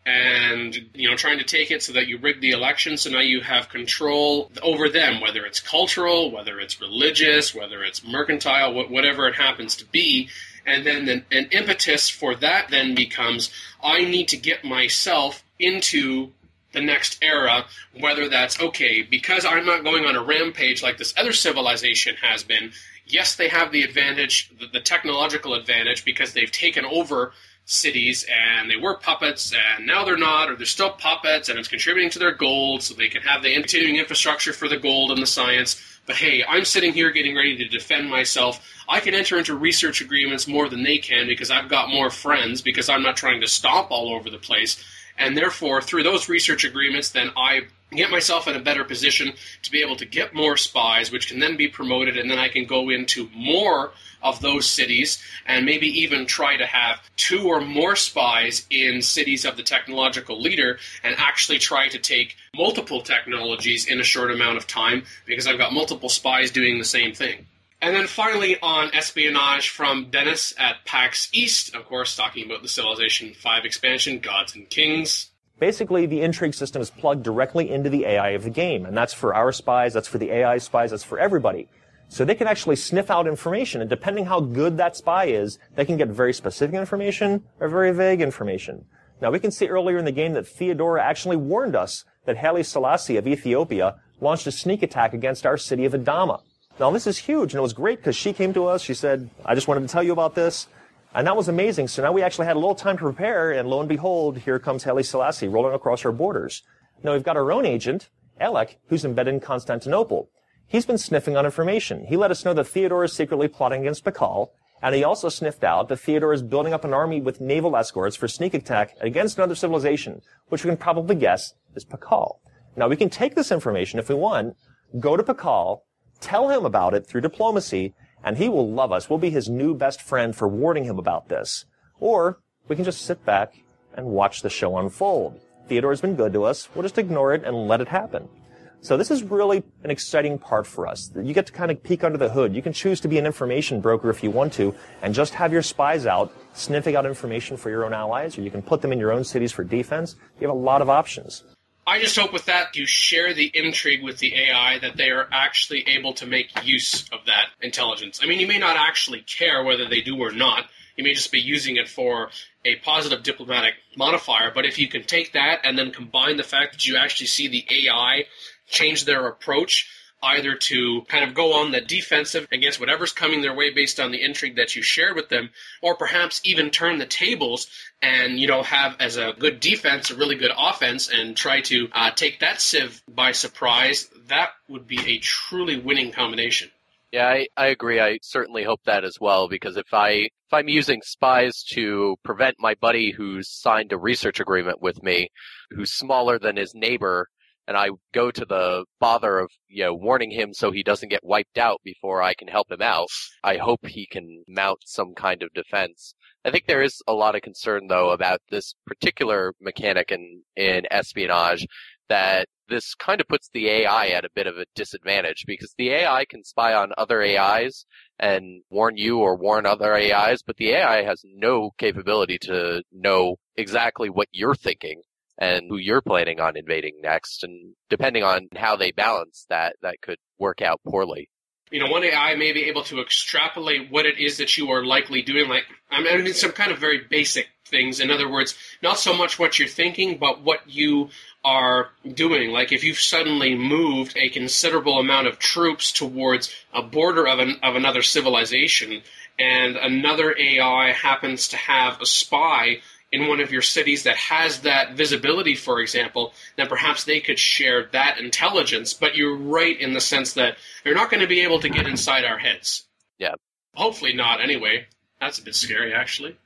and, you know, trying to take it so that you rig the election, so now you have control over them, whether it's cultural, whether it's religious, whether it's mercantile, whatever it happens to be. And then an, an impetus for that then becomes, I need to get myself into the next era, whether that's, okay, because I'm not going on a rampage like this other civilization has been. Yes, they have the advantage, the, the technological advantage, because they've taken over cities and they were puppets and now they're not, or they're still puppets and it's contributing to their gold so they can have the continuing infrastructure for the gold and the science. But hey, I'm sitting here getting ready to defend myself. I can enter into research agreements more than they can because I've got more friends, because I'm not trying to stomp all over the place. And therefore, through those research agreements, then I get myself in a better position to be able to get more spies, which can then be promoted, and then I can go into more of those cities and maybe even try to have two or more spies in cities of the technological leader and actually try to take multiple technologies in a short amount of time because I've got multiple spies doing the same thing. And then finally on espionage from Dennis at PAX East, of course, talking about the Civilization five expansion, Gods and Kings. Basically, the intrigue system is plugged directly into the A I of the game, and that's for our spies, that's for the A I spies, that's for everybody. So they can actually sniff out information, and depending how good that spy is, they can get very specific information or very vague information. Now, we can see earlier in the game that Theodora actually warned us that Haile Selassie of Ethiopia launched a sneak attack against our city of Adama. Now, this is huge, and it was great because she came to us, she said, I just wanted to tell you about this, and that was amazing. So now we actually had a little time to prepare, and lo and behold, here comes Haile Selassie rolling across our borders. Now, we've got our own agent, Alec, who's embedded in Constantinople. He's been sniffing out information. He let us know that Theodora is secretly plotting against Pakal, and he also sniffed out that Theodora is building up an army with naval escorts for sneak attack against another civilization, which we can probably guess is Pakal. Now, we can take this information if we want, go to Pakal, tell him about it through diplomacy, and he will love us. We'll be his new best friend for warning him about this. Or we can just sit back and watch the show unfold. Theodora's been good to us. We'll just ignore it and let it happen. So this is really an exciting part for us. You get to kind of peek under the hood. You can choose to be an information broker if you want to and just have your spies out sniffing out information for your own allies, or you can put them in your own cities for defense. You have a lot of options. I just hope with that you share the intrigue with the A I that they are actually able to make use of that intelligence. I mean, you may not actually care whether they do or not. You may just be using it for a positive diplomatic modifier, but if you can take that and then combine the fact that you actually see the A I change their approach, either to kind of go on the defensive against whatever's coming their way based on the intrigue that you shared with them, or perhaps even turn the tables and, you know, have as a good defense a really good offense and try to uh, take that civ by surprise, that would be a truly winning combination. Yeah, I, I agree. I certainly hope that as well, because if I if I'm using spies to prevent my buddy who's signed a research agreement with me, who's smaller than his neighbor, and I go to the bother of, you know, warning him so he doesn't get wiped out before I can help him out, I hope he can mount some kind of defense. I think there is a lot of concern, though, about this particular mechanic in, in espionage, that this kind of puts the A I at a bit of a disadvantage, because the A I can spy on other A Is and warn you or warn other A Is, but the A I has no capability to know exactly what you're thinking and who you're planning on invading next, and depending on how they balance that, that could work out poorly. You know, one A I may be able to extrapolate what it is that you are likely doing, like, I mean, some kind of very basic things. In other words, not so much what you're thinking, but what you are doing. Like, if you've suddenly moved a considerable amount of troops towards a border of, an, of another civilization, and another A I happens to have a spy in one of your cities that has that visibility, for example, then perhaps they could share that intelligence. But you're right in the sense that they're not going to be able to get inside our heads. Yeah. Hopefully not, anyway. That's a bit scary, actually.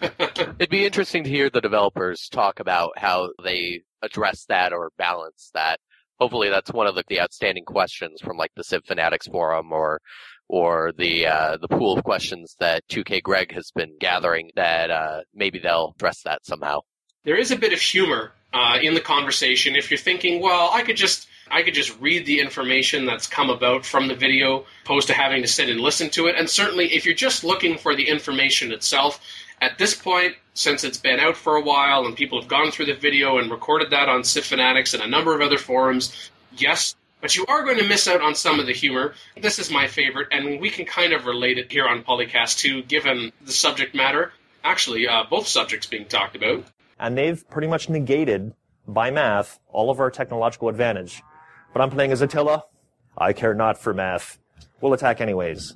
It'd be interesting to hear the developers talk about how they address that or balance that. Hopefully that's one of the, the outstanding questions from like the Civ Fanatics forum or or the uh, the pool of questions that two K Greg has been gathering, that uh, maybe they'll address that somehow. There is a bit of humor uh, in the conversation if you're thinking, well, I could just I could just read the information that's come about from the video, opposed to having to sit and listen to it. And certainly if you're just looking for the information itself, at this point, since it's been out for a while and people have gone through the video and recorded that on Civ Fanatics and a number of other forums, yes, but you are going to miss out on some of the humor. This is my favorite, and we can kind of relate it here on Polycast too, given the subject matter. Actually, uh, both subjects being talked about. And they've pretty much negated, by math, all of our technological advantage. But I'm playing as Attila. I care not for math. We'll attack anyways.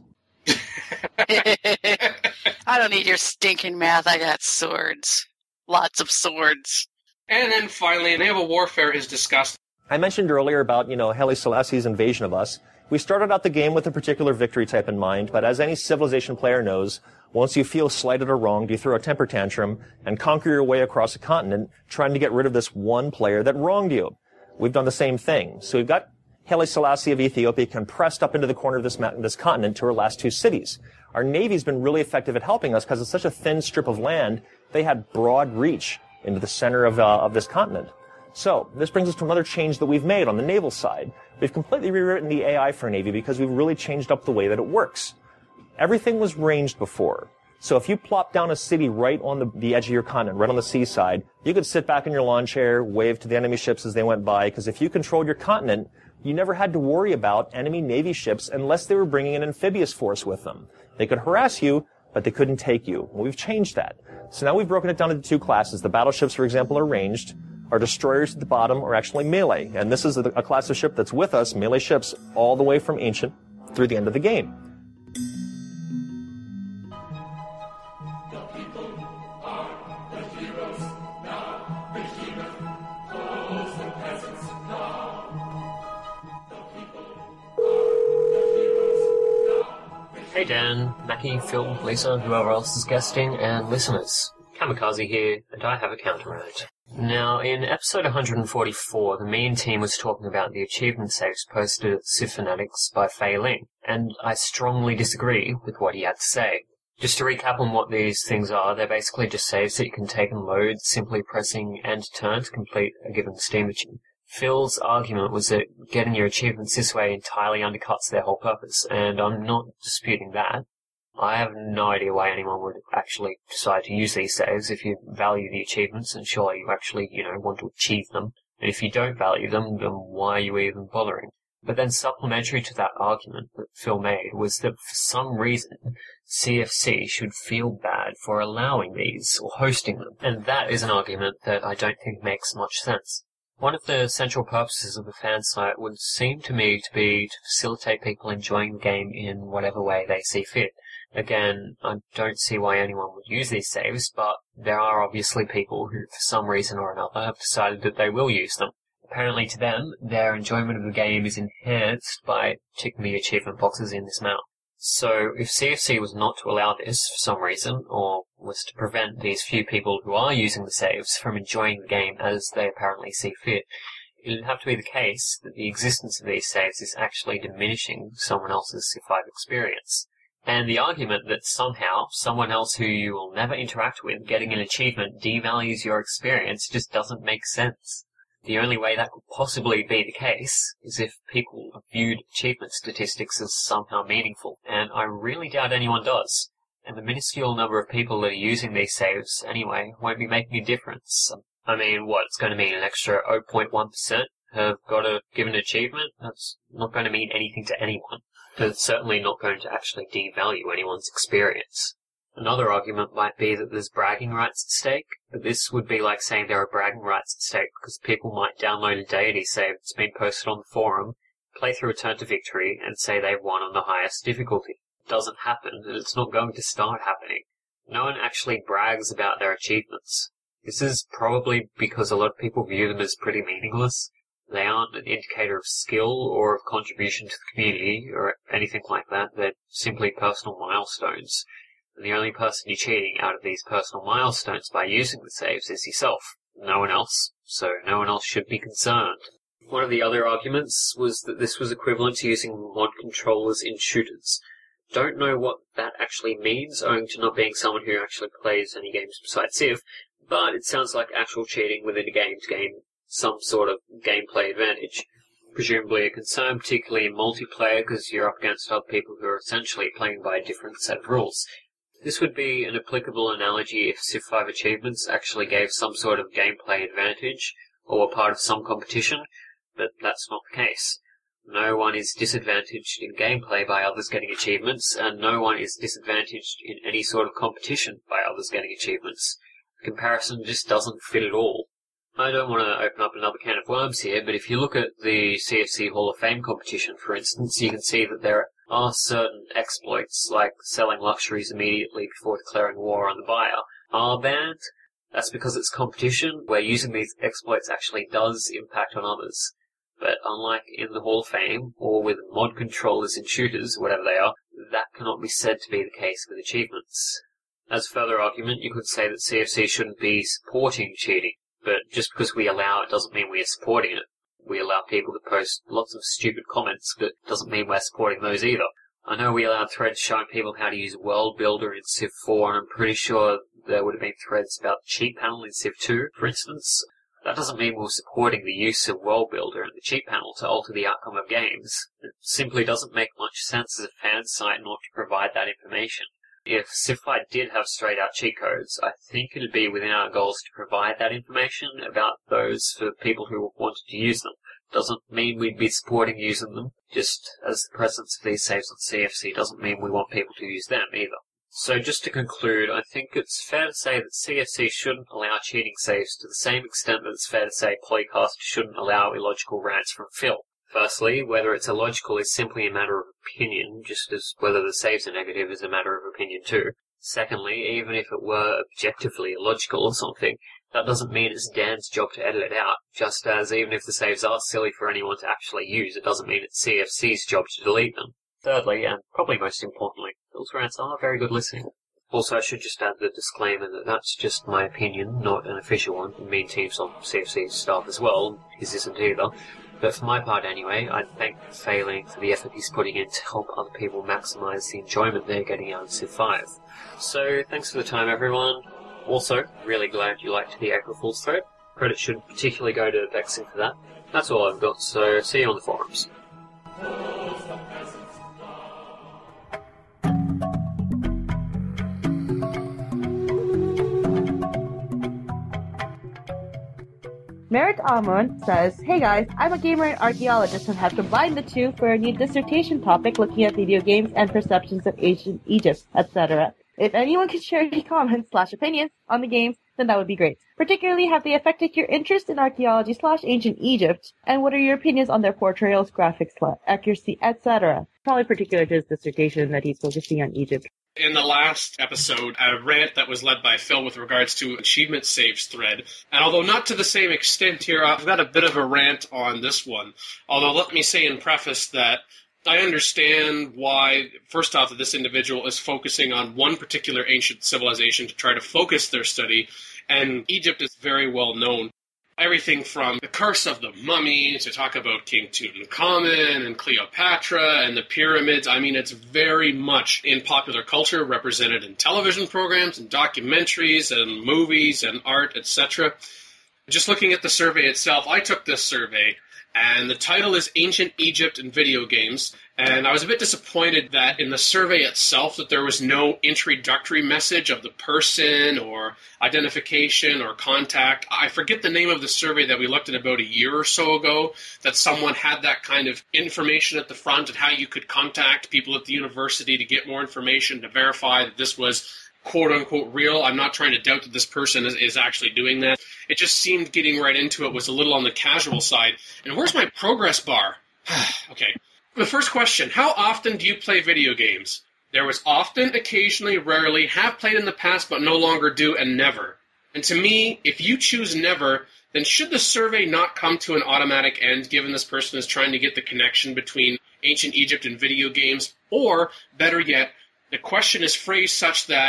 I don't need your stinking math. I got swords. Lots of swords. And then finally, naval warfare is discussed. I mentioned earlier about, you know, Haile Selassie's invasion of us. We started out the game with a particular victory type in mind, but as any Civilization player knows, once you feel slighted or wronged, you throw a temper tantrum and conquer your way across a continent trying to get rid of this one player that wronged you. We've done the same thing. So we've got Haile Selassie of Ethiopia compressed up into the corner of this, this continent to her last two cities. Our Navy's been really effective at helping us because it's such a thin strip of land. They had broad reach into the center of, uh, of this continent. So this brings us to another change that we've made on the naval side. We've completely rewritten the A I for Navy because we've really changed up the way that it works. Everything was ranged before. So if you plop down a city right on the, the edge of your continent, right on the seaside, you could sit back in your lawn chair, wave to the enemy ships as they went by, because if you controlled your continent, you never had to worry about enemy Navy ships unless they were bringing an amphibious force with them. They could harass you, but they couldn't take you. Well, we've changed that. So now we've broken it down into two classes. The battleships, for example, are ranged. Our destroyers at the bottom are actually melee. And this is a, a class of ship that's with us, melee ships, all the way from Ancient through the end of the game. Hey Dan, Mackie, Phil, Lisa, whoever else is guesting, and listeners. Kamikaze here, and I have a counter-note. Now, in episode one forty-four, the main team was talking about the achievement saves posted at Civ Fanatics by Fei Ling, and I strongly disagree with what he had to say. Just to recap on what these things are, they're basically just saves that you can take and load, simply pressing End Turn to complete a given Steam achievement. Phil's argument was that getting your achievements this way entirely undercuts their whole purpose, and I'm not disputing that. I have no idea why anyone would actually decide to use these saves if you value the achievements, and surely you actually, you know, want to achieve them. And if you don't value them, then why are you even bothering? But then supplementary to that argument that Phil made was that for some reason, C F C should feel bad for allowing these, or hosting them. And that is an argument that I don't think makes much sense. One of the central purposes of the fan site would seem to me to be to facilitate people enjoying the game in whatever way they see fit. Again, I don't see why anyone would use these saves, but there are obviously people who, for some reason or another, have decided that they will use them. Apparently to them, their enjoyment of the game is enhanced by ticking the achievement boxes in this manner. So, if C F C was not to allow this for some reason, or was to prevent these few people who are using the saves from enjoying the game as they apparently see fit, it would have to be the case that the existence of these saves is actually diminishing someone else's Civ five experience. And the argument that somehow someone else who you will never interact with getting an achievement devalues your experience just doesn't make sense. The only way that could possibly be the case is if people viewed achievement statistics as somehow meaningful, and I really doubt anyone does. And the minuscule number of people that are using these saves anyway won't be making a difference. I mean, what, it's going to mean an extra zero point one percent have got a given achievement? That's not going to mean anything to anyone. But it's certainly not going to actually devalue anyone's experience. Another argument might be that there's bragging rights at stake, but this would be like saying there are bragging rights at stake because people might download a deity save that's been posted on the forum, play through Return to Victory, and say they've won on the highest difficulty. It doesn't happen, and it's not going to start happening. No one actually brags about their achievements. This is probably because a lot of people view them as pretty meaningless. They aren't an indicator of skill or of contribution to the community or anything like that. They're simply personal milestones. And the only person you're cheating out of these personal milestones by using the saves is yourself. No one else. So no one else should be concerned. One of the other arguments was that this was equivalent to using mod controllers in shooters. Don't know what that actually means, owing to not being someone who actually plays any games besides Civ, but it sounds like actual cheating within a game to gain some sort of gameplay advantage. Presumably a concern, particularly in multiplayer, because you're up against other people who are essentially playing by a different set of rules. This would be an applicable analogy if Civ five achievements actually gave some sort of gameplay advantage, or were part of some competition, but that's not the case. No one is disadvantaged in gameplay by others getting achievements, and no one is disadvantaged in any sort of competition by others getting achievements. The comparison just doesn't fit at all. I don't want to open up another can of worms here, but if you look at the C F C Hall of Fame competition, for instance, you can see that there are certain exploits, like selling luxuries immediately before declaring war on the buyer, are banned. That's because it's competition, where using these exploits actually does impact on others. But unlike in the Hall of Fame, or with mod controllers in shooters, whatever they are, that cannot be said to be the case with achievements. As further argument, you could say that C F C shouldn't be supporting cheating, but just because we allow it doesn't mean we are supporting it. We allow people to post lots of stupid comments, but doesn't mean we're supporting those either. I know we allowed threads showing people how to use World Builder in Civ four, and I'm pretty sure there would have been threads about the cheat panel in Civ two, for instance. That doesn't mean we're supporting the use of World Builder and the cheat panel to alter the outcome of games. It simply doesn't make much sense as a fan site not to provide that information. If Civ five did have straight-out cheat codes, I think it would be within our goals to provide that information about those for people who wanted to use them. Doesn't mean we'd be supporting using them, just as the presence of these saves on C F C doesn't mean we want people to use them either. So just to conclude, I think it's fair to say that C F C shouldn't allow cheating saves to the same extent that it's fair to say Polycast shouldn't allow illogical rants from Phil. Firstly, whether it's illogical is simply a matter of opinion, just as whether the saves are negative is a matter of opinion too. Secondly, even if it were objectively illogical or something, that doesn't mean it's Dan's job to edit it out, just as even if the saves are silly for anyone to actually use, it doesn't mean it's C F C's job to delete them. Thirdly, and probably most importantly, Phil's rants are very good listening. Also, I should just add the disclaimer that that's just my opinion, not an official one. The mean teams on C F C's staff as well, his isn't either. But for my part anyway, I'd thank Failing for the effort he's putting in to help other people maximise the enjoyment they're getting out of Civ five. So, thanks for the time everyone. Also, really glad you liked the April Fool's thread. Credit should particularly go to Vexing for that. That's all I've got, so see you on the forums. Merritt Amon says, "Hey guys, I'm a gamer and archaeologist and have combined the two for a new dissertation topic looking at video games and perceptions of ancient Egypt, et cetera. If anyone could share any comments slash opinions on the games, then that would be great. Particularly, have they affected your interest in archaeology slash ancient Egypt, and what are your opinions on their portrayals, graphics, accuracy, et cetera" Probably particular to his dissertation that he's focusing on Egypt. In the last episode, a rant that was led by Phil with regards to achievement saves thread. And although not to the same extent here, I've got a bit of a rant on this one. Although let me say in preface that I understand why, first off, that this individual is focusing on one particular ancient civilization to try to focus their study, and Egypt is very well known. Everything from the Curse of the Mummy to talk about King Tutankhamun and Cleopatra and the pyramids. I mean, it's very much in popular culture, represented in television programs and documentaries and movies and art, et cetera. Just looking at the survey itself, I took this survey, and the title is Ancient Egypt and Video Games. And I was a bit disappointed that in the survey itself that there was no introductory message of the person or identification or contact. I forget the name of the survey that we looked at about a year or so ago, that someone had that kind of information at the front and how you could contact people at the university to get more information to verify that this was quote-unquote real. I'm not trying to doubt that this person is, is actually doing that. It just seemed getting right into it was a little on the casual side. And where's my progress bar? Okay. The first question, how often do you play video games? There was often, occasionally, rarely, have played in the past but no longer do, and never. And to me, if you choose never, then should the survey not come to an automatic end given this person is trying to get the connection between ancient Egypt and video games? Or, better yet, the question is phrased such that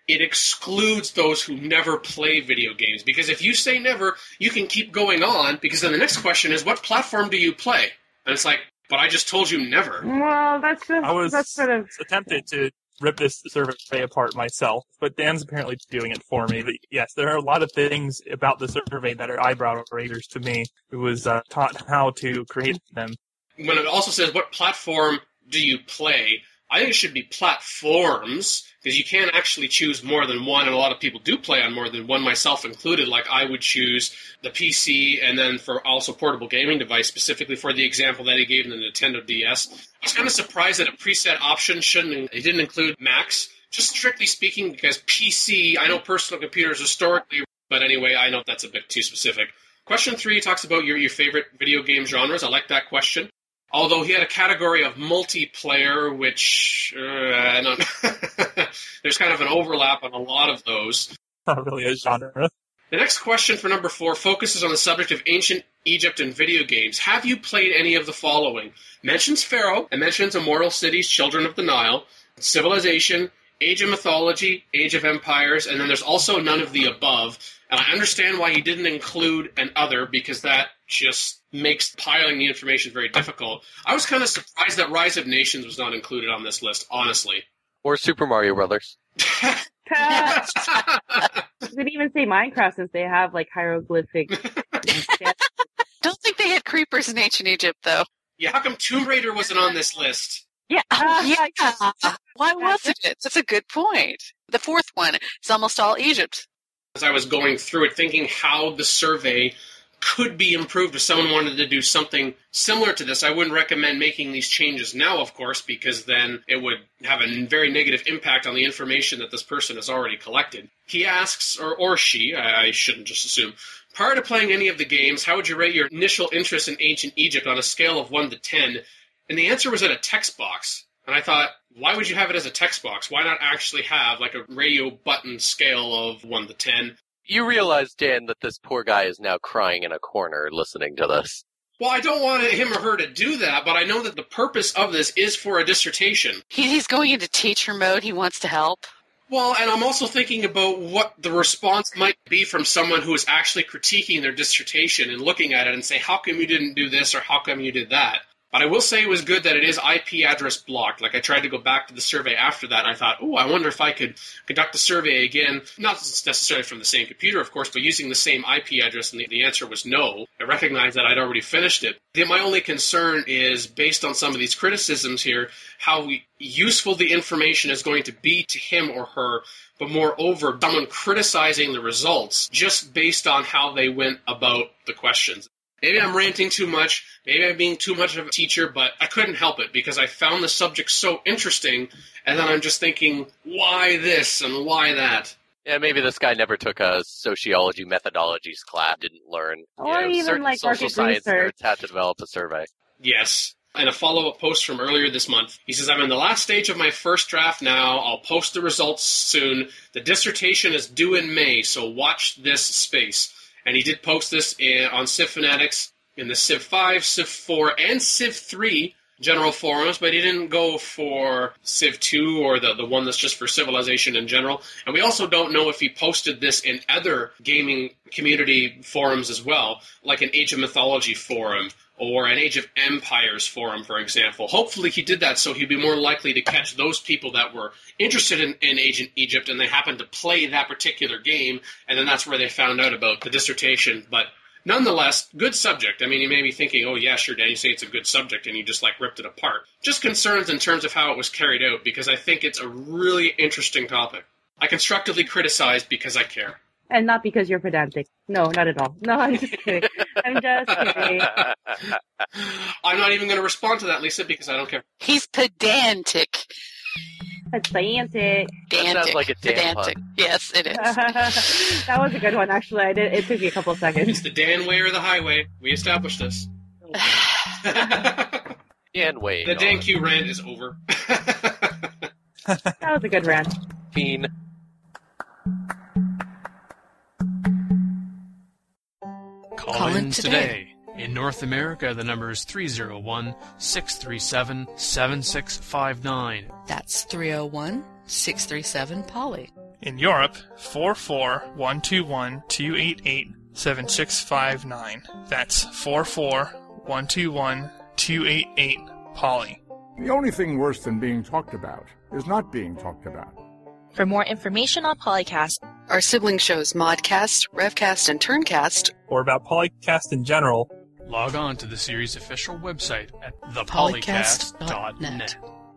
it excludes those who never play video games. Because if you say never, you can keep going on, because then the next question is, what platform do you play? And it's like, but I just told you never. Well, that's just, I was that's sort of... attempted to rip this survey apart myself, but Dan's apparently doing it for me. But yes, there are a lot of things about the survey that are eyebrow raisers to me, who was uh, taught how to create them. When it also says, what platform do you play? I think it should be platforms, because you can't actually choose more than one, and a lot of people do play on more than one, myself included. Like, I would choose the P C, and then for also portable gaming device, specifically for the example that he gave in the Nintendo D S. I was kind of surprised that a preset option shouldn't, it didn't include Macs, just strictly speaking, because P C, I know personal computers historically, but anyway, I know that's a bit too specific. Question three talks about your, your favorite video game genres. I like that question. Although he had a category of multiplayer, which uh, I don't there's kind of an overlap on a lot of those. Not really a genre. The next question for number four focuses on the subject of ancient Egypt and video games. Have you played any of the following? Mentions Pharaoh, and mentions Immortal Cities, Children of the Nile, Civilization, Age of Mythology, Age of Empires, and then there's also none of the above. And I understand why he didn't include an other, because that just makes piling the information very difficult. I was kind of surprised that Rise of Nations was not included on this list, honestly. Or Super Mario Brothers. Did it even say Minecraft, since they have, like, hieroglyphic... Don't think they had creepers in ancient Egypt, though. Yeah, how come Tomb Raider wasn't on this list? Yeah, uh, yeah. Why wasn't it? That's a good point. The fourth one is almost all Egypt. As I was going through it, thinking how the survey could be improved if someone wanted to do something similar to this, I wouldn't recommend making these changes now, of course, because then it would have a very negative impact on the information that this person has already collected. He asks, or, or she, I, I shouldn't just assume, prior to playing any of the games, how would you rate your initial interest in ancient Egypt on a scale of one to ten? And the answer was in a text box. And I thought, why would you have it as a text box? Why not actually have like a radio button scale of one to ten? You realize, Dan, that this poor guy is now crying in a corner listening to this. Well, I don't want him or her to do that, but I know that the purpose of this is for a dissertation. He, he's going into teacher mode. He wants to help. Well, and I'm also thinking about what the response might be from someone who is actually critiquing their dissertation and looking at it and say, how come you didn't do this or how come you did that? But I will say it was good that it is I P address blocked. Like, I tried to go back to the survey after that, and I thought, oh, I wonder if I could conduct the survey again, not necessarily from the same computer, of course, but using the same I P address, and the, the answer was no. I recognized that I'd already finished it. The, my only concern is, based on some of these criticisms here, how we, useful the information is going to be to him or her, but moreover, someone criticizing the results just based on how they went about the questions. Maybe I'm ranting too much, maybe I'm being too much of a teacher, but I couldn't help it because I found the subject so interesting, and then I'm just thinking, why this and why that? Yeah, maybe this guy never took a sociology methodologies class, didn't learn. Or you know, even certain like social market science research. nerds had to develop a survey. Yes. In a follow-up post from earlier this month, he says, I'm in the last stage of my first draft now. I'll post the results soon. The dissertation is due in May, so watch this space. And he did post this in, on Civ Fanatics in the Civ five, Civ four, and Civ three general forums, but he didn't go for Civ two or the, the one that's just for Civilization in general. And we also don't know if he posted this in other gaming community forums as well, like an Age of Mythology forum or an Age of Empires forum, for example. Hopefully he did that so he'd be more likely to catch those people that were interested in, in ancient Egypt and they happened to play that particular game, and then that's where they found out about the dissertation. But nonetheless, good subject. I mean, you may be thinking, oh yeah, sure, Dan, you say it's a good subject, and you just like ripped it apart. Just concerns in terms of how it was carried out, because I think it's a really interesting topic. I constructively criticize because I care. And not because you're pedantic. No, not at all. No, I'm just kidding. I'm just kidding. I'm not even going to respond to that, Lisa, because I don't care. He's pedantic. Pedantic. That sounds like a Dan pedantic. pun. Yes, it is. That was a good one, actually. I did. It took me a couple of seconds. It's the Dan way or the highway. We established this. Dan Wade. The Dan Q rant is over. That was a good rant. Fiend. Call, Call in in today. today. In North America, the number is three oh one, six three seven, seven six five nine. That's three oh one, six three seven, Polly. In Europe, four four one two one two eight eight seven six five nine. That's four four one two one two eight eight Polly. The only thing worse than being talked about is not being talked about. For more information on Polycast, our sibling shows Modcast, Revcast, and Turncast, or about Polycast in general, log on to the series' official website at the polycast dot net.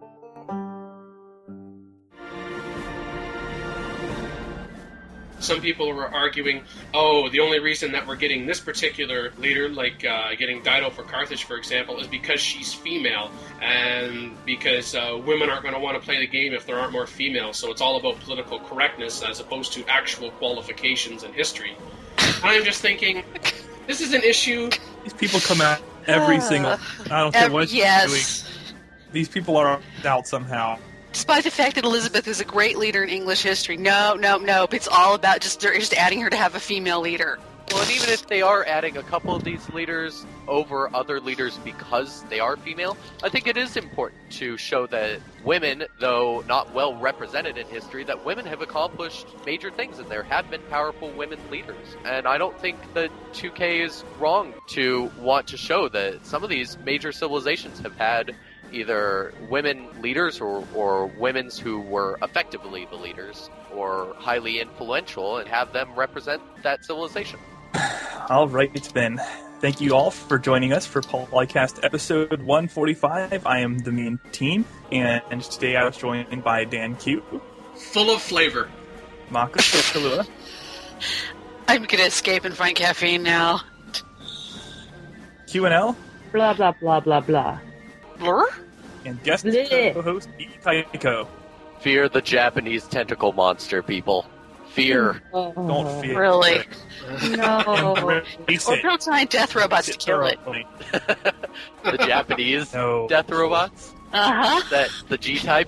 Some people were arguing, oh, the only reason that we're getting this particular leader, like uh, getting Dido for Carthage, for example, is because she's female, and because uh, women aren't going to want to play the game if there aren't more females, so it's all about political correctness as opposed to actual qualifications and history. And I'm just thinking, this is an issue. These people come out every uh, single... I don't care what yes. doing. These people are out somehow. Despite the fact that Elizabeth is a great leader in English history. No, no, no. It's all about just they're just adding her to have a female leader. Well, and even if they are adding a couple of these leaders over other leaders because they are female, I think it is important to show that women, though not well represented in history, that women have accomplished major things, and there have been powerful women leaders. And I don't think that two K is wrong to want to show that some of these major civilizations have had either women leaders or, or women who were effectively the leaders or highly influential, and have them represent that civilization. All right, then. Thank you all for joining us for Polycast episode one forty-five. I am the Mean Teen, and today I was joined by Dan Q. Full of flavor. Mako Kalua. I'm going to escape and find caffeine now. Q and L. Blah, blah, blah, blah, blah. Blur? And guest Bleh. co-host E. Kaiko. Fear the Japanese tentacle monster, people. Fear. Oh. Don't fear. Really? No. Or build giant death robots to kill it. The Japanese no. death robots? Uh-huh. That the G-type?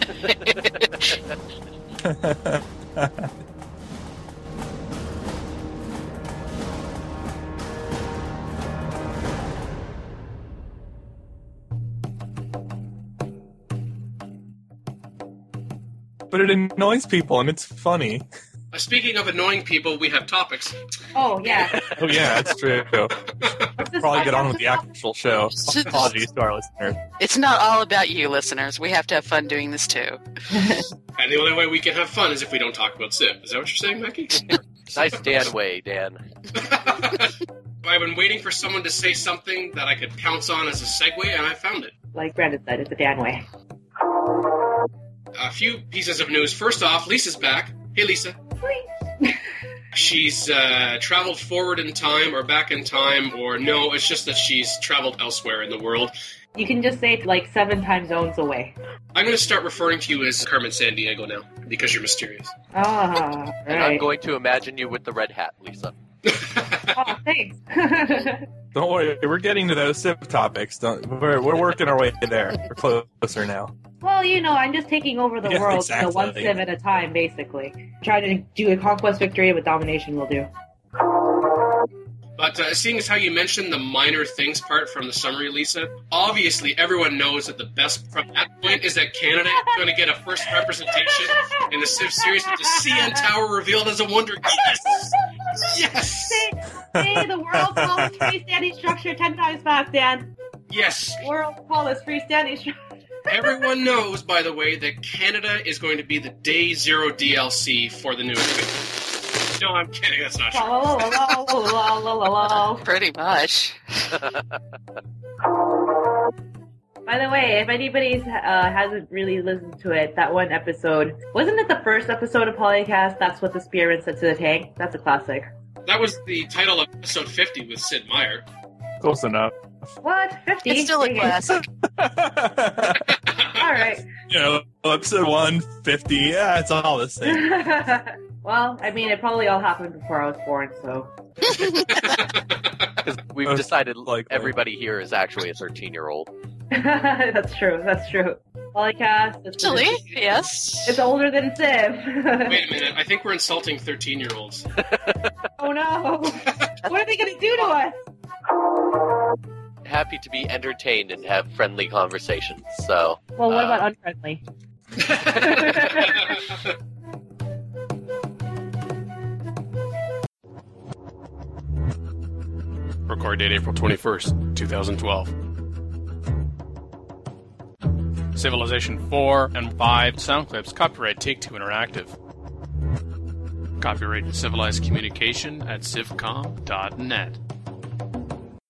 But it annoys people, and it's funny. Uh, speaking of annoying people, we have topics. Oh, yeah. Oh, yeah, that's true. Probably get on with the actual show. Apologies to our listeners. It's not all about you, listeners. We have to have fun doing this, too. And the only way we can have fun is if we don't talk about Civ. Is that what you're saying, Mackie? Nice Dan way, Dan. I've been waiting for someone to say something that I could pounce on as a segue, and I found it. Like Brandon said, it's the Dan way. A few pieces of news. First off, Lisa's back. Hey, Lisa. She's uh, traveled forward in time or back in time, or no, it's just that she's traveled elsewhere in the world. You can just say it's like seven time zones away. I'm going to start referring to you as Carmen Sandiego now, because you're mysterious. Ah, right. And I'm going to imagine you with the red hat, Lisa. Oh, thanks. Don't worry, we're getting to those Civ topics. Don't, we're, we're working our way there. We're closer now. Well, you know, I'm just taking over the Yeah, world, exactly. you know, one civ at a time, basically. Trying to do a conquest victory with domination will do. But uh, seeing as how you mentioned the minor things part from the summary, Lisa, obviously everyone knows that the best from that point is that Canada is going to get a first representation in the Civ series with the C N Tower revealed as a wonder. Yes! Yes! Say, say the world's tallest freestanding structure ten times fast, Dan. Yes. World's tallest freestanding structure. Everyone knows, by the way, that Canada is going to be the Day Zero D L C for the new expansion. No, I'm kidding. That's not true. La, la, la, la, la, la, la. Pretty much. By the way, if anybody uh, hasn't really listened to it, that one episode, wasn't it the first episode of Polycast? That's what the spearman said to the tank. That's a classic. That was the title of episode fifty with Sid Meier. Close enough. What? fifty? It's still a classic. All right. You know, episode one fifty, yeah, it's all the same. Well, I mean, it probably all happened before I was born, so. Because we've Most decided likely. Everybody here is actually a thirteen-year-old. That's true, that's true. Polycast. It's, Actually, yes. it's older than Civ. Wait a minute. I think we're insulting thirteen-year-olds. Oh no. What are they going to do to us? Happy to be entertained and have friendly conversations, so... Well, what uh, about unfriendly? Record date April twenty-first, twenty twelve. Civilization four and five sound clips. Copyright Take-Two Interactive. Copyright Civilized Communication at civcom dot net.